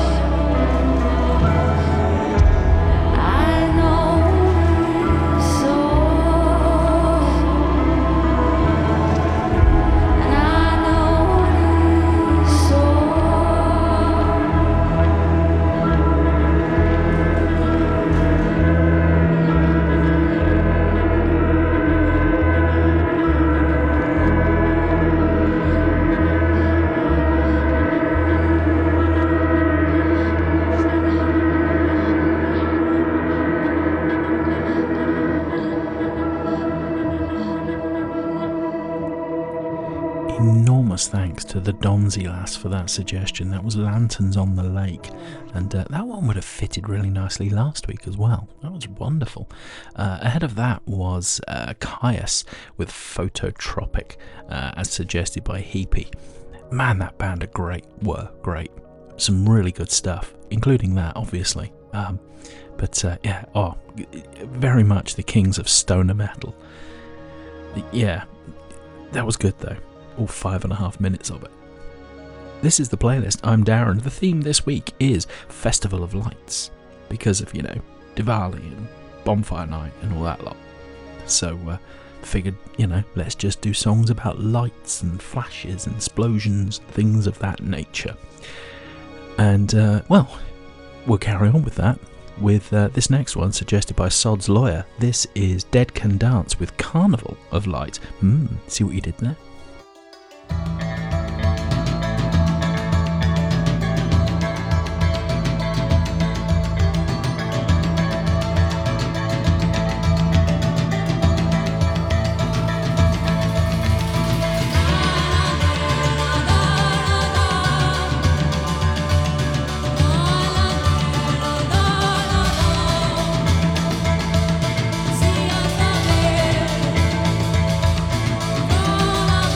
I know what I saw. And I know what I saw. Enormous thanks to the Donzy Lass for that suggestion. That was Lanterns on the Lake, and uh, that one would have fitted really nicely last week as well. That was wonderful. Uh, ahead of that was uh, Caius with Phototropic, uh, as suggested by Heapy. Man, that band are great, were great. Some really good stuff, including that, obviously. Um, but uh, yeah, oh, very much the kings of stoner metal. Yeah, that was good though. All five and a half minutes of it. This is the playlist. I'm Darren. The theme this week is Festival of Lights, because of, you know, Diwali and Bonfire Night and all that lot. So uh, figured, you know, let's just do songs about lights and flashes and explosions, things of that nature. And uh, well, we'll carry on with that with uh, this next one suggested by Sod's Lawyer. This is Dead Can Dance with Carnival of Light. Hmm, see what you did there? See us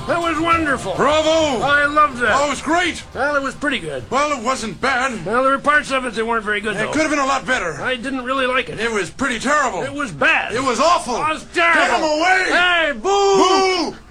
That was wonderful. Bravo! I loved that. Oh, it was great. Well, it was pretty good. Well, it wasn't bad. Well, there were parts of it that weren't very good, It though. could have been a lot better. I didn't really like it. It was pretty terrible. It was bad. It was awful. It was terrible. Get him away! Hey, boo! Boo!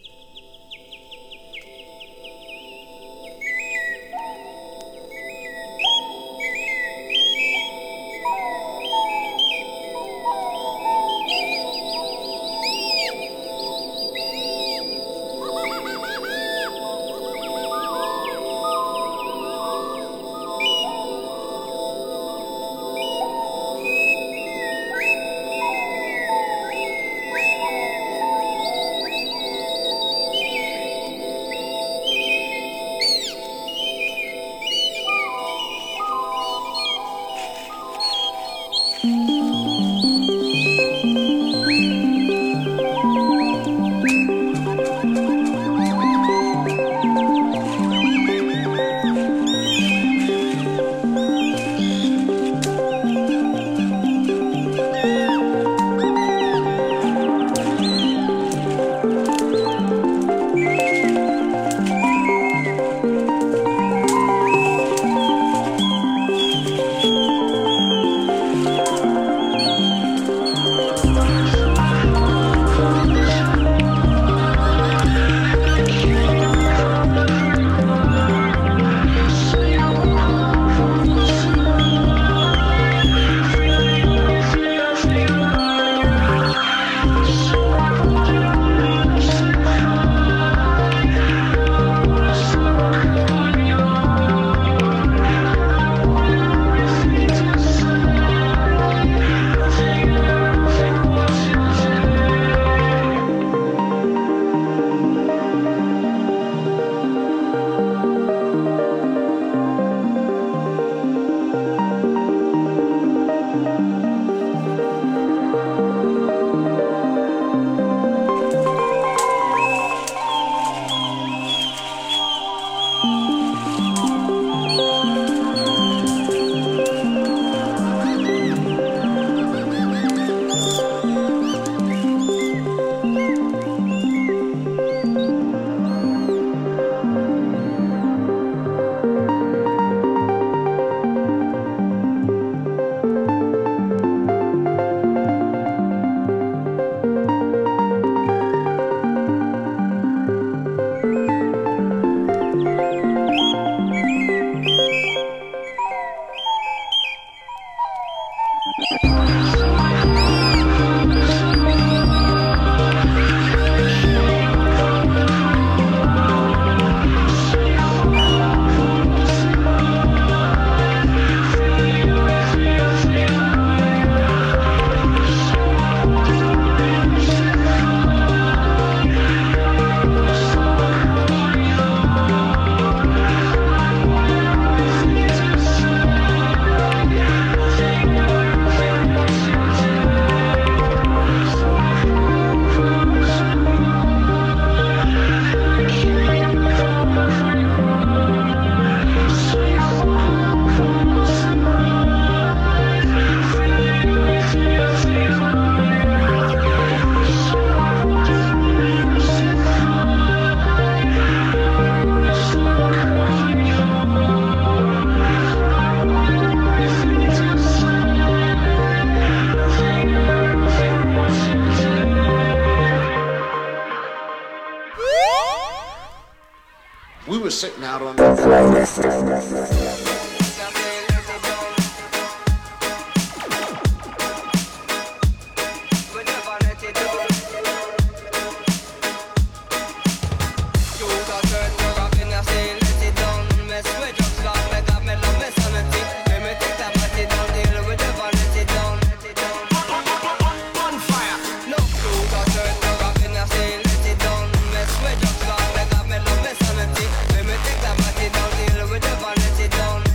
We were sitting out on the playlist. Let me take that body down, deal with the vanity down.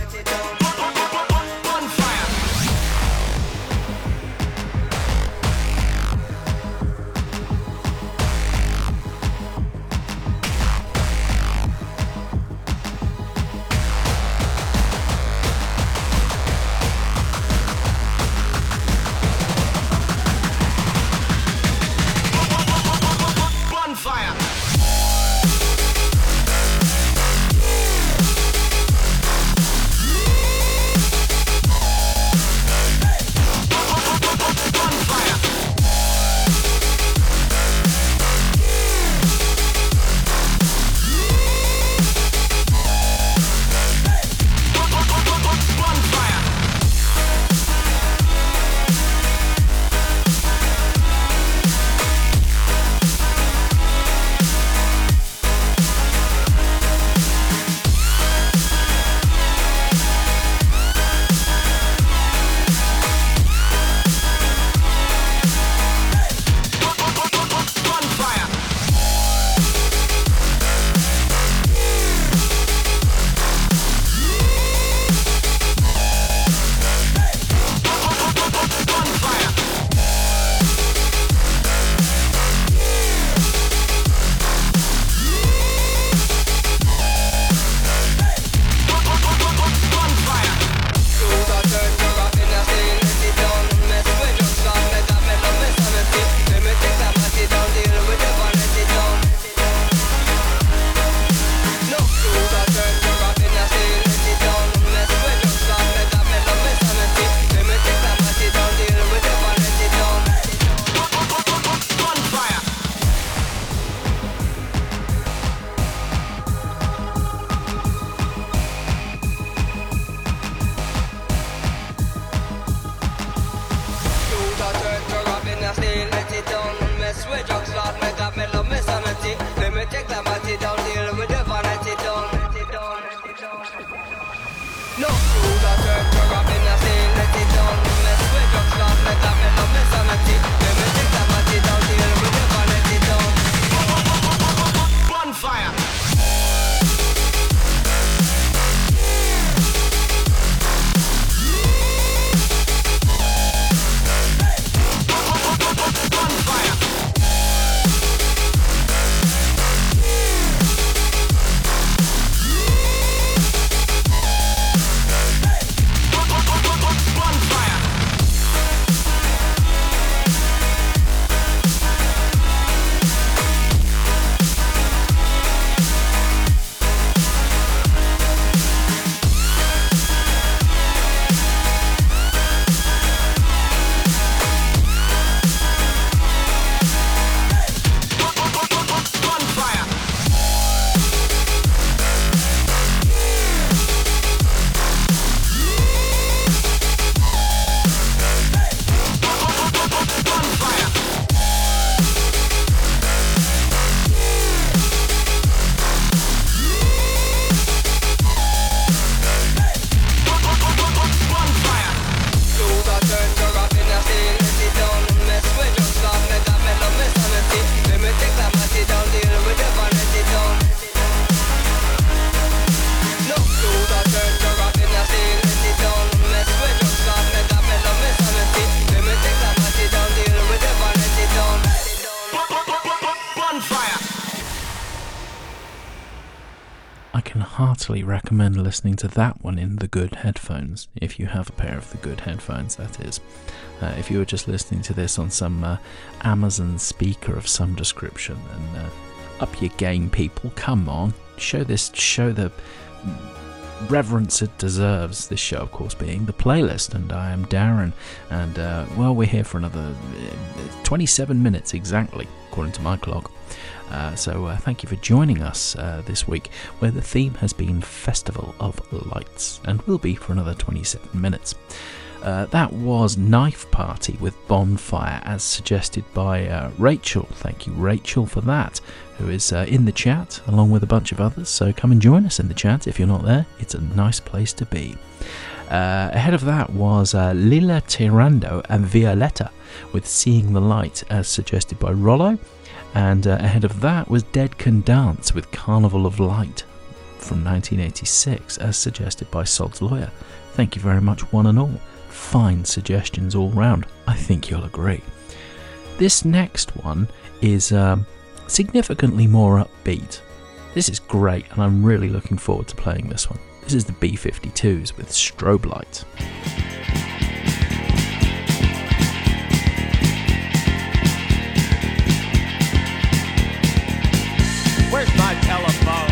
I can heartily recommend listening to that one in the good headphones, if you have a pair of the good headphones, that is. Uh, if you were just listening to this on some uh, Amazon speaker of some description, then uh, up your game, people. Come on, show this, show the reverence it deserves. This show, of course, being The Playlist, and I am Darren, and uh, well, we're here for another twenty-seven minutes exactly, according to my clock. Uh, so uh, thank you for joining us uh, this week, where the theme has been Festival of Lights, and will be for another twenty-seven minutes. Uh, that was Knife Party with Bonfire, as suggested by uh, Rachel. Thank you, Rachel, for that, who is uh, in the chat, along with a bunch of others. So come and join us in the chat if you're not there. It's a nice place to be. Uh, ahead of that was uh, Lila Tirando and Violetta with Seeing the Light, as suggested by Rollo. And uh, ahead of that was Dead Can Dance with Carnival of Light from nineteen eighty-six, as suggested by Sod's Lawyer. Thank you very much, one and all. Fine suggestions all round. I think you'll agree. This next one is um, significantly more upbeat. This is great, and I'm really looking forward to playing this one. This is the B fifty-twos with Strobe Light. Where's my telephone?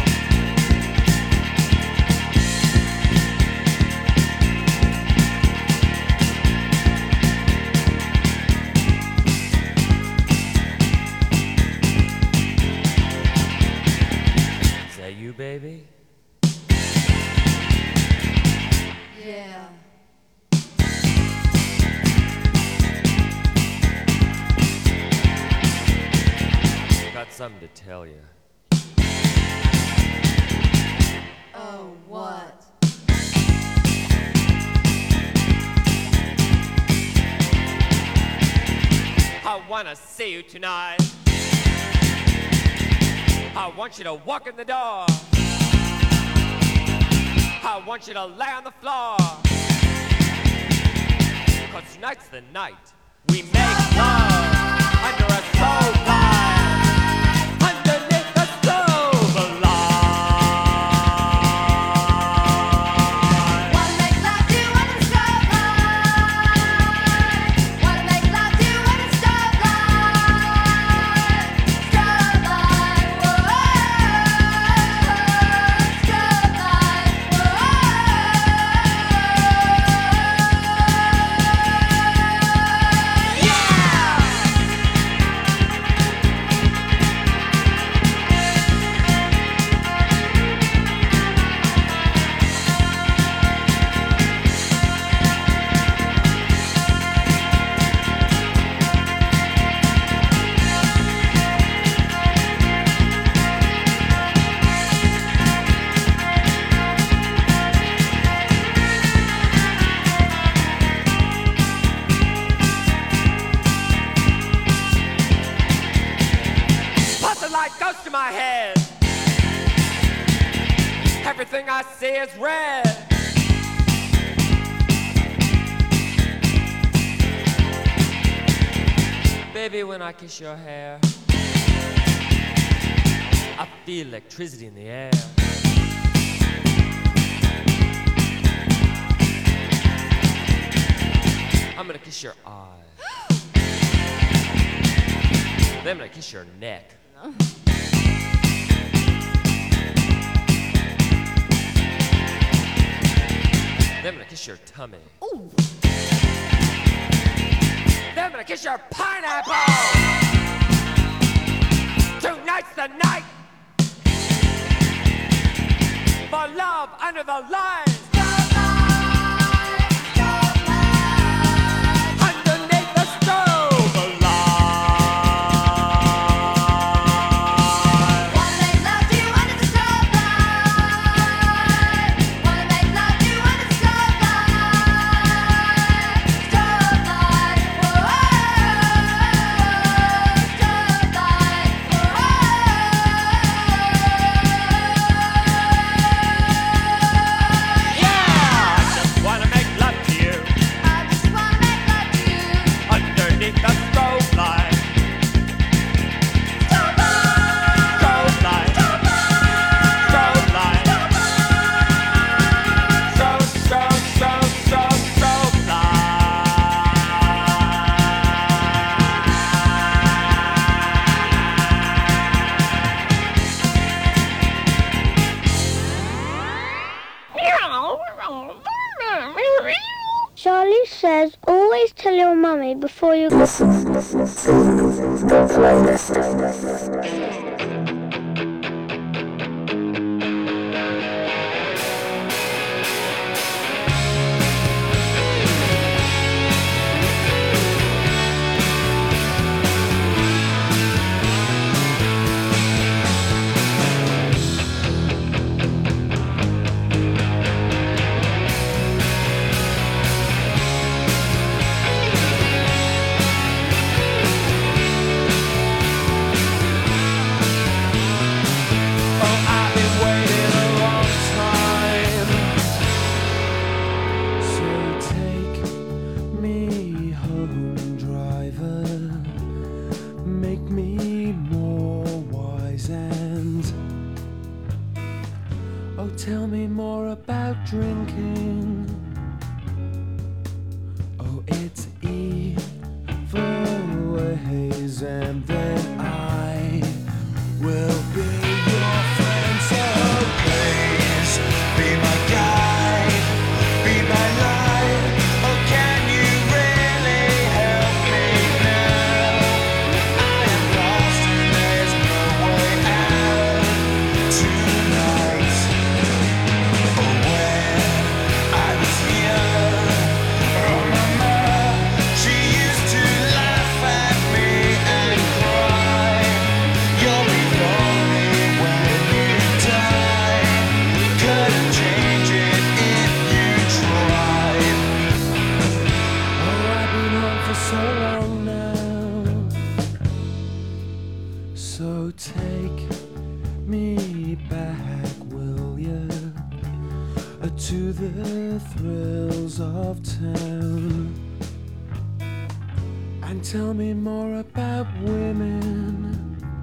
Is that you, baby? Yeah. Got something to tell you. Oh, what? I wanna see you tonight. I want you to walk in the door. I want you to lay on the floor. Cause tonight's the night we make love under a soul light, underneath the stove light. Wanna make love to you under the stove light. Wanna make love to you under the stove light. Stove light, whoa. Stove light, whoa. Yeah! Plus the light goes to my head. Everything I see is red. Baby, when I kiss your hair, I feel electricity in the air. I'm gonna kiss your eyes. Then I'm gonna kiss your neck. Then I'm gonna kiss your tummy. Ooh. Then I'm gonna kiss your pineapple. Tonight's the night for love under the lines. Underneath the stove light. Wanna make love to you under the stove light. Wanna make love to you under the stove light. Stove light, whoa. Stove light, whoa. says always tell your mummy before you listen to the playlist. Tell me more about drinking. Oh, it's evil ways, and then I will be your friend. So please be my guide, be my light. Oh, can you really help me now? I am lost and there's no way out tonight. So take me back, will ya, to the thrills of town, and tell me more about women.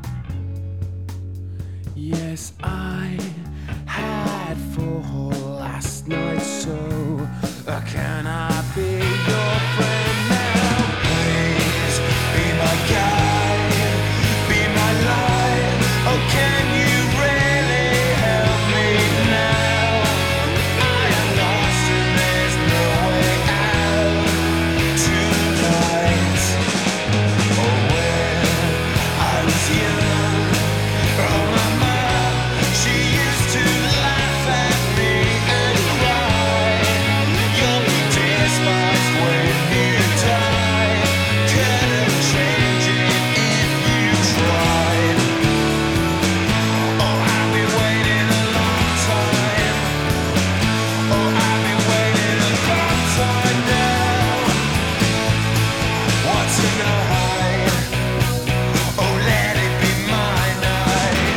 Yes, I had four last night, so uh, can I be your friend now? Please be my guide, be my light. Oh, can you really help me now? I am lost and there's no way out tonight. Oh, when I was young, oh, my mom, she used to laugh at me and cry. You'll be despised when you die. Couldn't change it if you tried. Oh, I've been waiting a long time. Oh, I've been waiting a long time now. What's in the hide? Oh, let it be my night.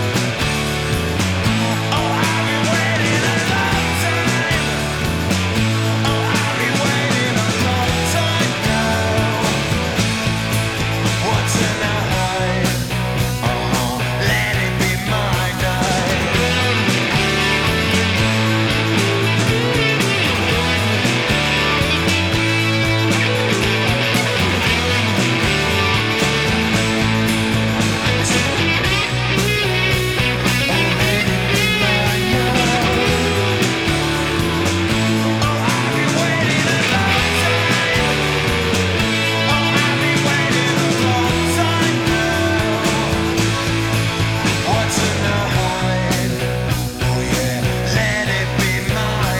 Oh, I've been waiting a long time. Oh, I've been waiting a long time now. What's in the hide? Oh, let it be my night. What's in the hide? Oh yeah, let it be my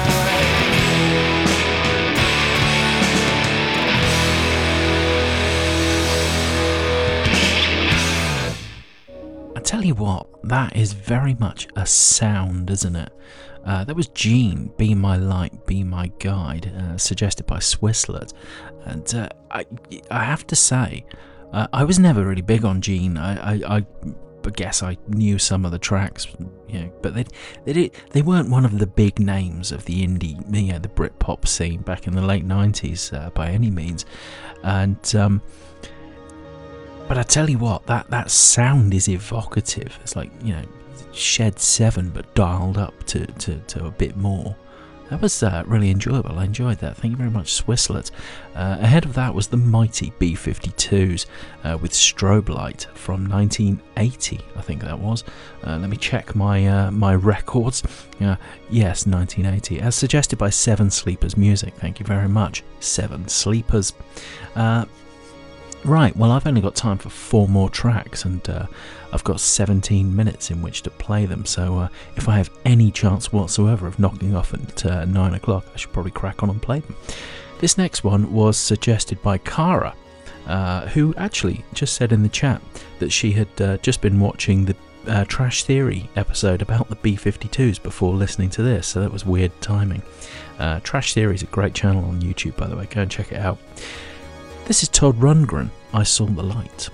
I tell you what, that is very much a sound, isn't it? Uh, that was Gene, Be My Light, Be My Guide, uh, suggested by Swisslet. And uh, I, I have to say, uh, I was never really big on Gene. I, I, I guess I knew some of the tracks, you know, but they, they, did, they weren't one of the big names of the indie, you know, the Britpop scene back in the late nineties uh, by any means. And um, but I tell you what, that, that sound is evocative. It's like, you know, Shed seven but dialed up to, to, to a bit more. That was uh, really enjoyable. I enjoyed that. Thank you very much, Swisslet. Uh, ahead of that was the mighty B fifty-twos uh, with Strobe Light from nineteen eighty, I think that was. Uh, let me check my uh, my records. Uh, yes, nineteen eighty. As suggested by Seven Sleepers Music. Thank you very much, Seven Sleepers. Uh, Right, well, I've only got time for four more tracks, and uh, I've got seventeen minutes in which to play them, so uh, if I have any chance whatsoever of knocking off at uh, nine o'clock, I should probably crack on and play them. This next one was suggested by Cara, uh, who actually just said in the chat that she had uh, just been watching the uh, Trash Theory episode about the B fifty-twos before listening to this, so that was weird timing. Uh, Trash Theory is a great channel on YouTube, by the way, go and check it out. This is Todd Rundgren, I Saw the Light.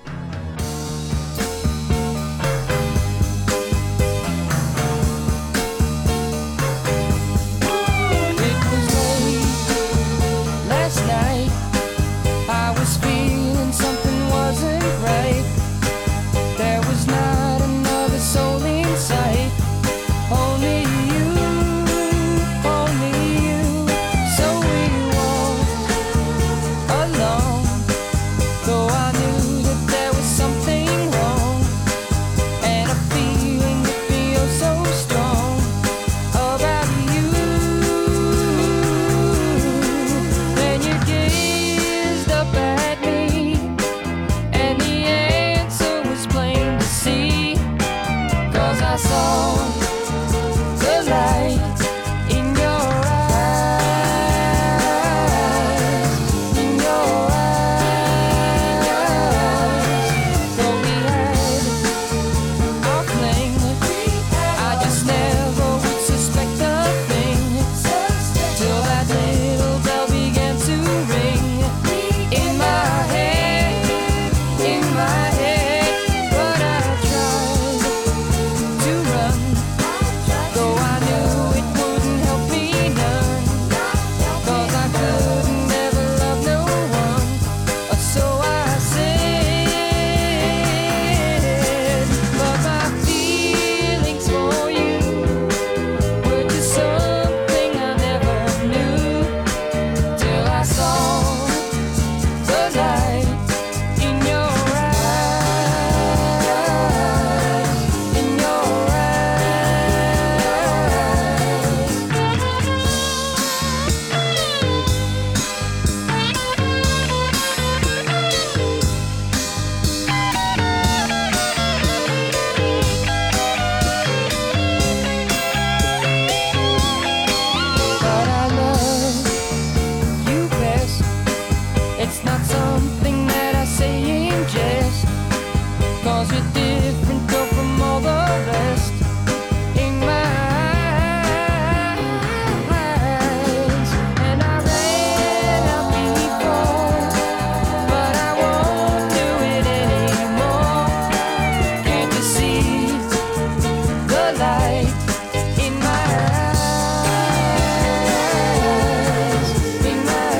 It was late last night. I was feeling something wasn't right. There was not another soul in sight. Only you, only you. So we walked along. Though I knew that there was something wrong, and a feeling that feels so strong about you. Then you gazed up at me, and the answer was plain to see. 'Cause I saw the light in your eyes, in your eyes. Though we had our fling, I just never would suspect a thing till that little bell began to ring in my head, in my head. But I tried to run, though I knew it wouldn't help me none. 'Cause I couldn't never love no one, so I said. But my feelings for you were just something I never knew, till I saw the light in your eyes, in your But I love you best. It's not something that I say in jest, 'cause you're different girl from all the rest. In my eyes, and I ran out before, but I won't do it anymore. Can't you see the light in my eyes, in my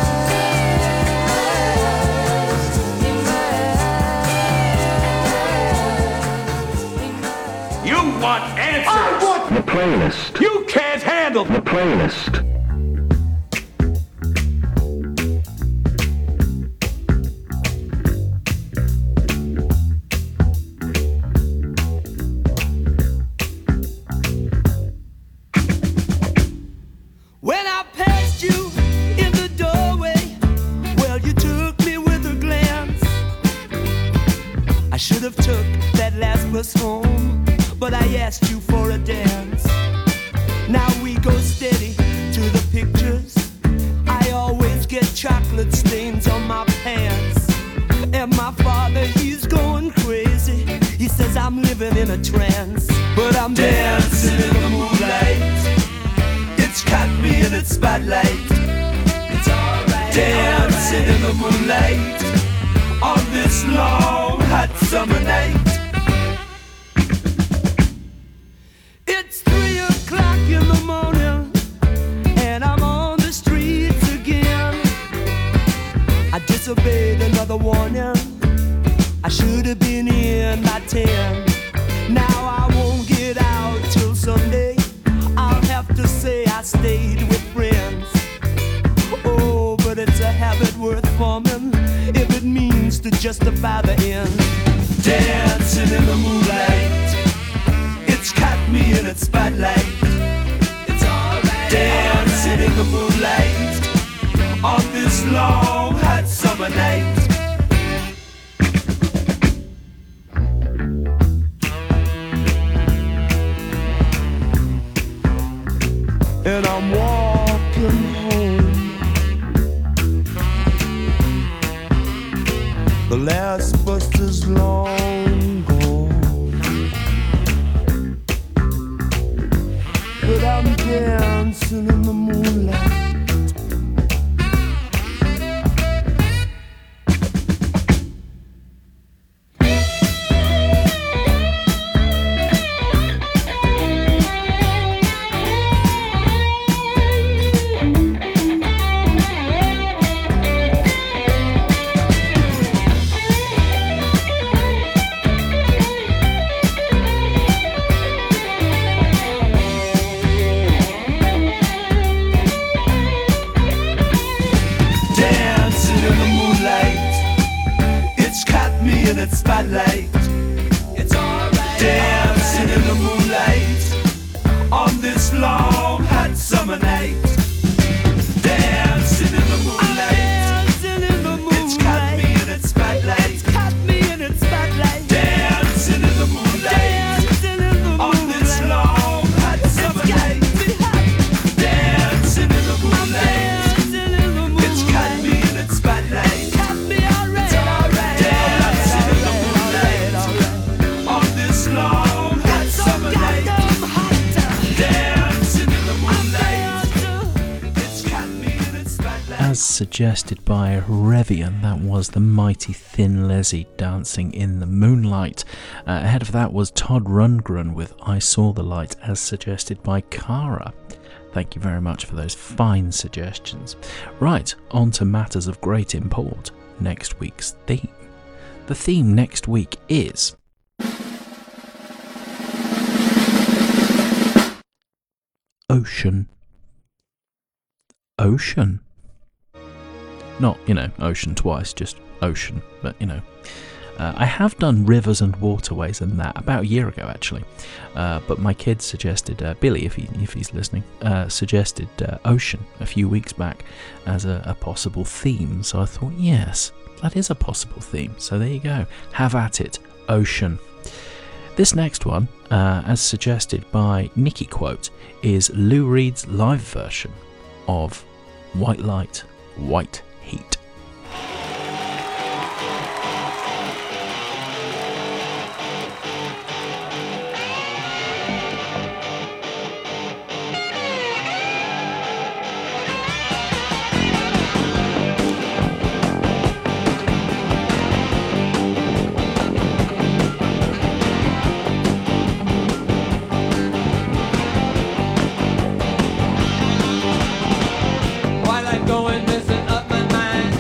eyes, in my eyes? You want answers! I want The playlist. You can't handle The playlist. When I passed you in the doorway, well, you took me with a glance. I should have took that last bus home, but I asked you for a dance. Now we go steady to the pictures. I always get chocolate stains on my pants. And my father, he's going crazy. He says I'm living in a trance, but I'm dancing in the moonlight. It's caught me in its spotlight. It's alright. Dancing in the moonlight on this long hot summer night. It's three o'clock in the morning, and I'm on the streets again. I disobeyed another warning. I should have been in by ten. Now I won't get out till Sunday. I'll have to say I stayed with to justify the end. Dancing in the moonlight, it's caught me in its spotlight. It's alright. Dancing in the moonlight on this long hot summer night. And I'm walking home. The last bus is long gone, but I'm dancing in the moonlight. Spotlight. It's alright. Dancing in the moonlight on this long hot summer night. Dancing in the moonlight. Dancing in the moonlight. It's caught me in its spotlight. It's caught me in its spotlight. Dancing in the moonlight. Dancing in the moonlight on this long hot summer night. Dancing in the moonlight. Dancing in the moonlight. It's caught me in its spotlight. It's caught me already. It's alright. Long hot summer night, dancing in the moonlight. It's got me in its spotlight. As suggested by Revian, that was the mighty Thin Lizzy dancing in the moonlight. Uh, ahead of that was Todd Rundgren with I Saw the Light, as suggested by Cara. Thank you very much for those fine suggestions. Right, on to matters of great import. Next week's theme. The theme next week is ocean. Ocean. Not, you know, ocean twice, just ocean, but, you know. Uh, I have done rivers and waterways and that about a year ago, actually. Uh, but my kid suggested, uh, Billy, if, he, if he's listening, uh, suggested uh, ocean a few weeks back as a, a possible theme. So I thought, yes, that is a possible theme. So there you go. Have at it. Ocean. This next one, uh, as suggested by Nikki Quote, is Lou Reed's live version of White Light, White Heat. White light going missing up my mind.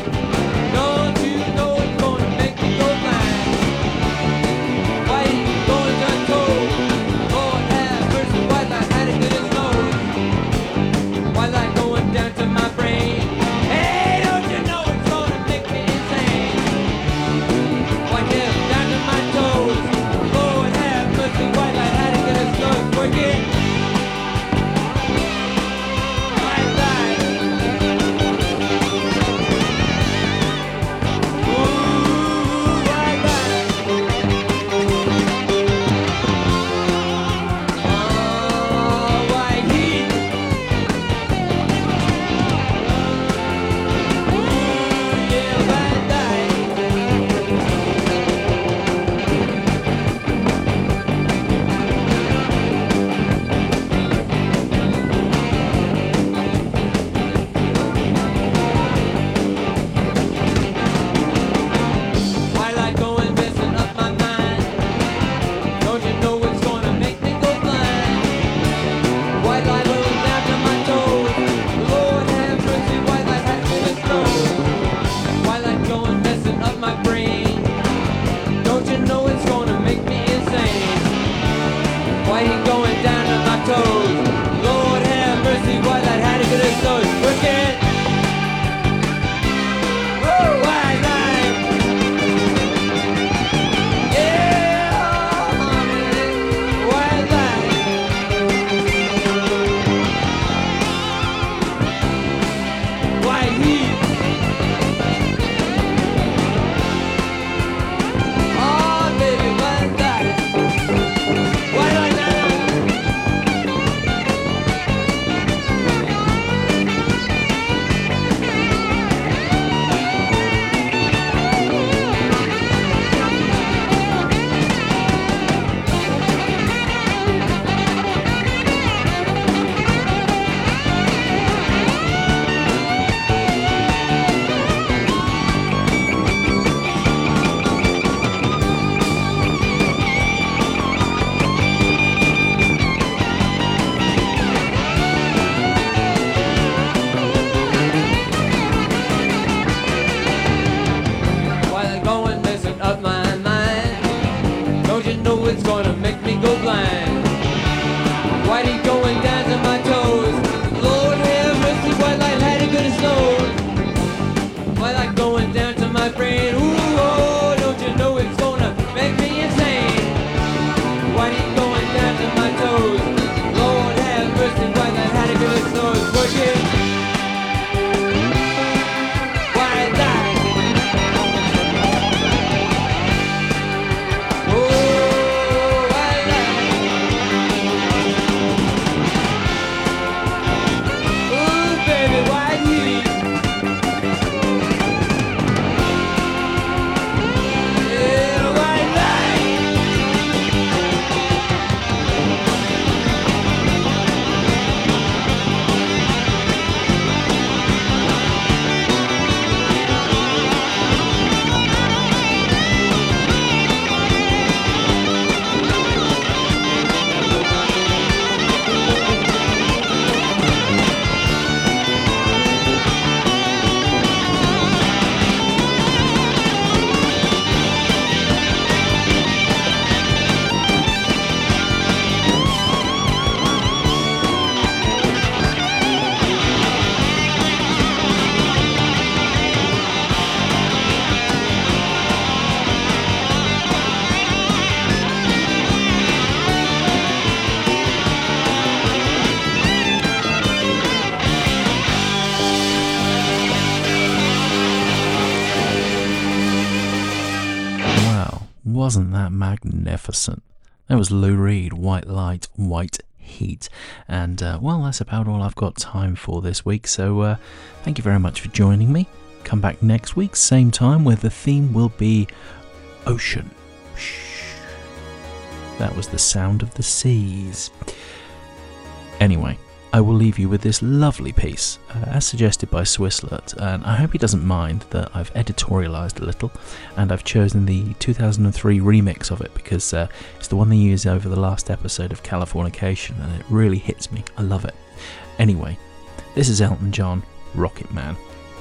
wasn't that magnificent? That was Lou Reed, White Light, White Heat. And, uh, well, that's about all I've got time for this week. So uh, thank you very much for joining me. Come back next week, same time, where the theme will be ocean. Shh. That was the sound of the seas. Anyway, I will leave you with this lovely piece, uh, as suggested by Swisslert, and I hope he doesn't mind that I've editorialised a little, and I've chosen the two thousand three remix of it because uh, it's the one they used over the last episode of Californication, and it really hits me. I love it. Anyway, this is Elton John, Rocket Man.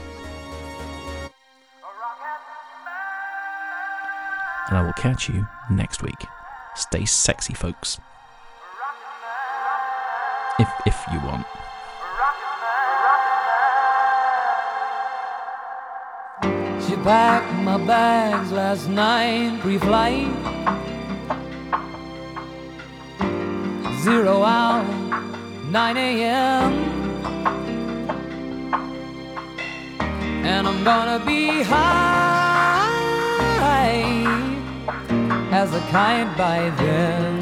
And I will catch you next week. Stay sexy, folks. If if you want. She packed my bags last night, pre-flight. Zero hour, nine a.m. And I'm gonna be high as a kite by then.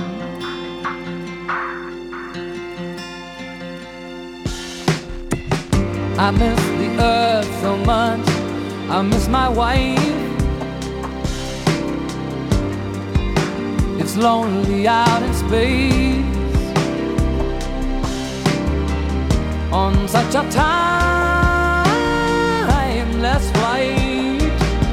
I miss the earth so much, I miss my wife. It's lonely out in space on such a timeless flight.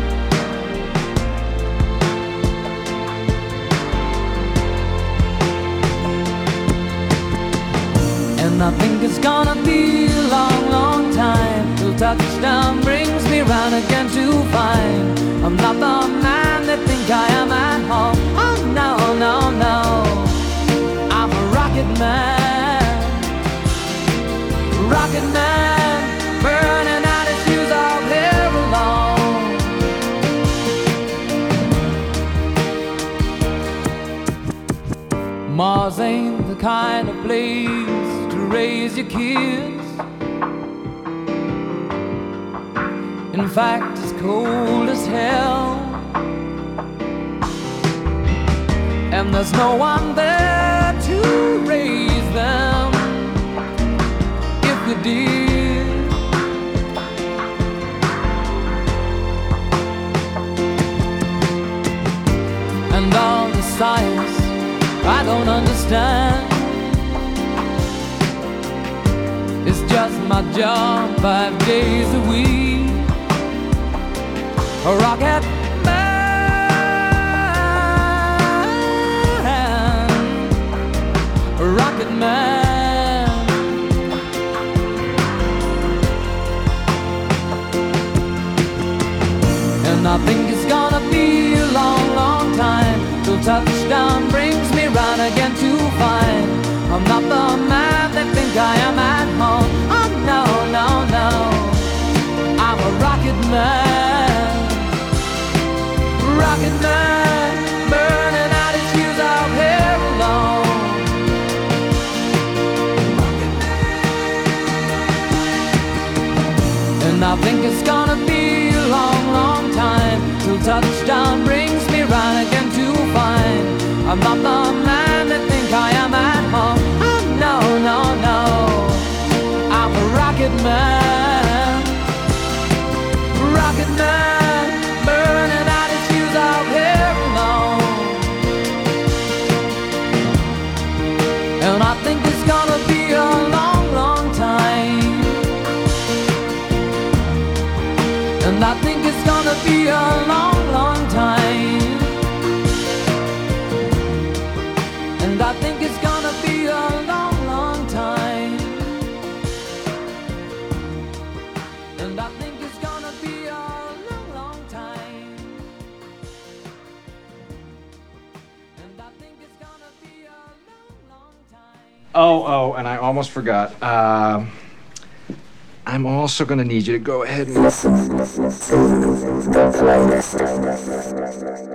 And I think it's gonna be a long, long time till touchdown brings me round again to find I'm not the man that think I am at home. Oh no, no, no, I'm a rocket man, rocket man, burning out his fuse out here alone. Mars ain't the kind of place to raise your kids. In fact, it's cold as hell, and there's no one there to raise them if you did. And all the science I don't understand, it's just my job five days a week. A rocket man, a rocket man. And I think it's gonna be a long, long time till touchdown brings me round again to find I'm not the man that think I am at home. Oh no, no, no, I'm a rocket man, rocket man, burning out his fuse out here alone. And I think it's gonna be a long, long time till touchdown brings me round again to find I'm not the man that think I am at home. Oh no, no, no, I'm a rocket man, rocket man, burning out his fuse out here alone. And I think it's gonna be a long, long time. And I think it's gonna be a long, long time. And I think it's gonna be a long, long time. And I think it's gonna be a long, long time. And I think it's gonna be a long, long time. Oh, oh, and I almost forgot. Uh, I'm also going to need you to go ahead and...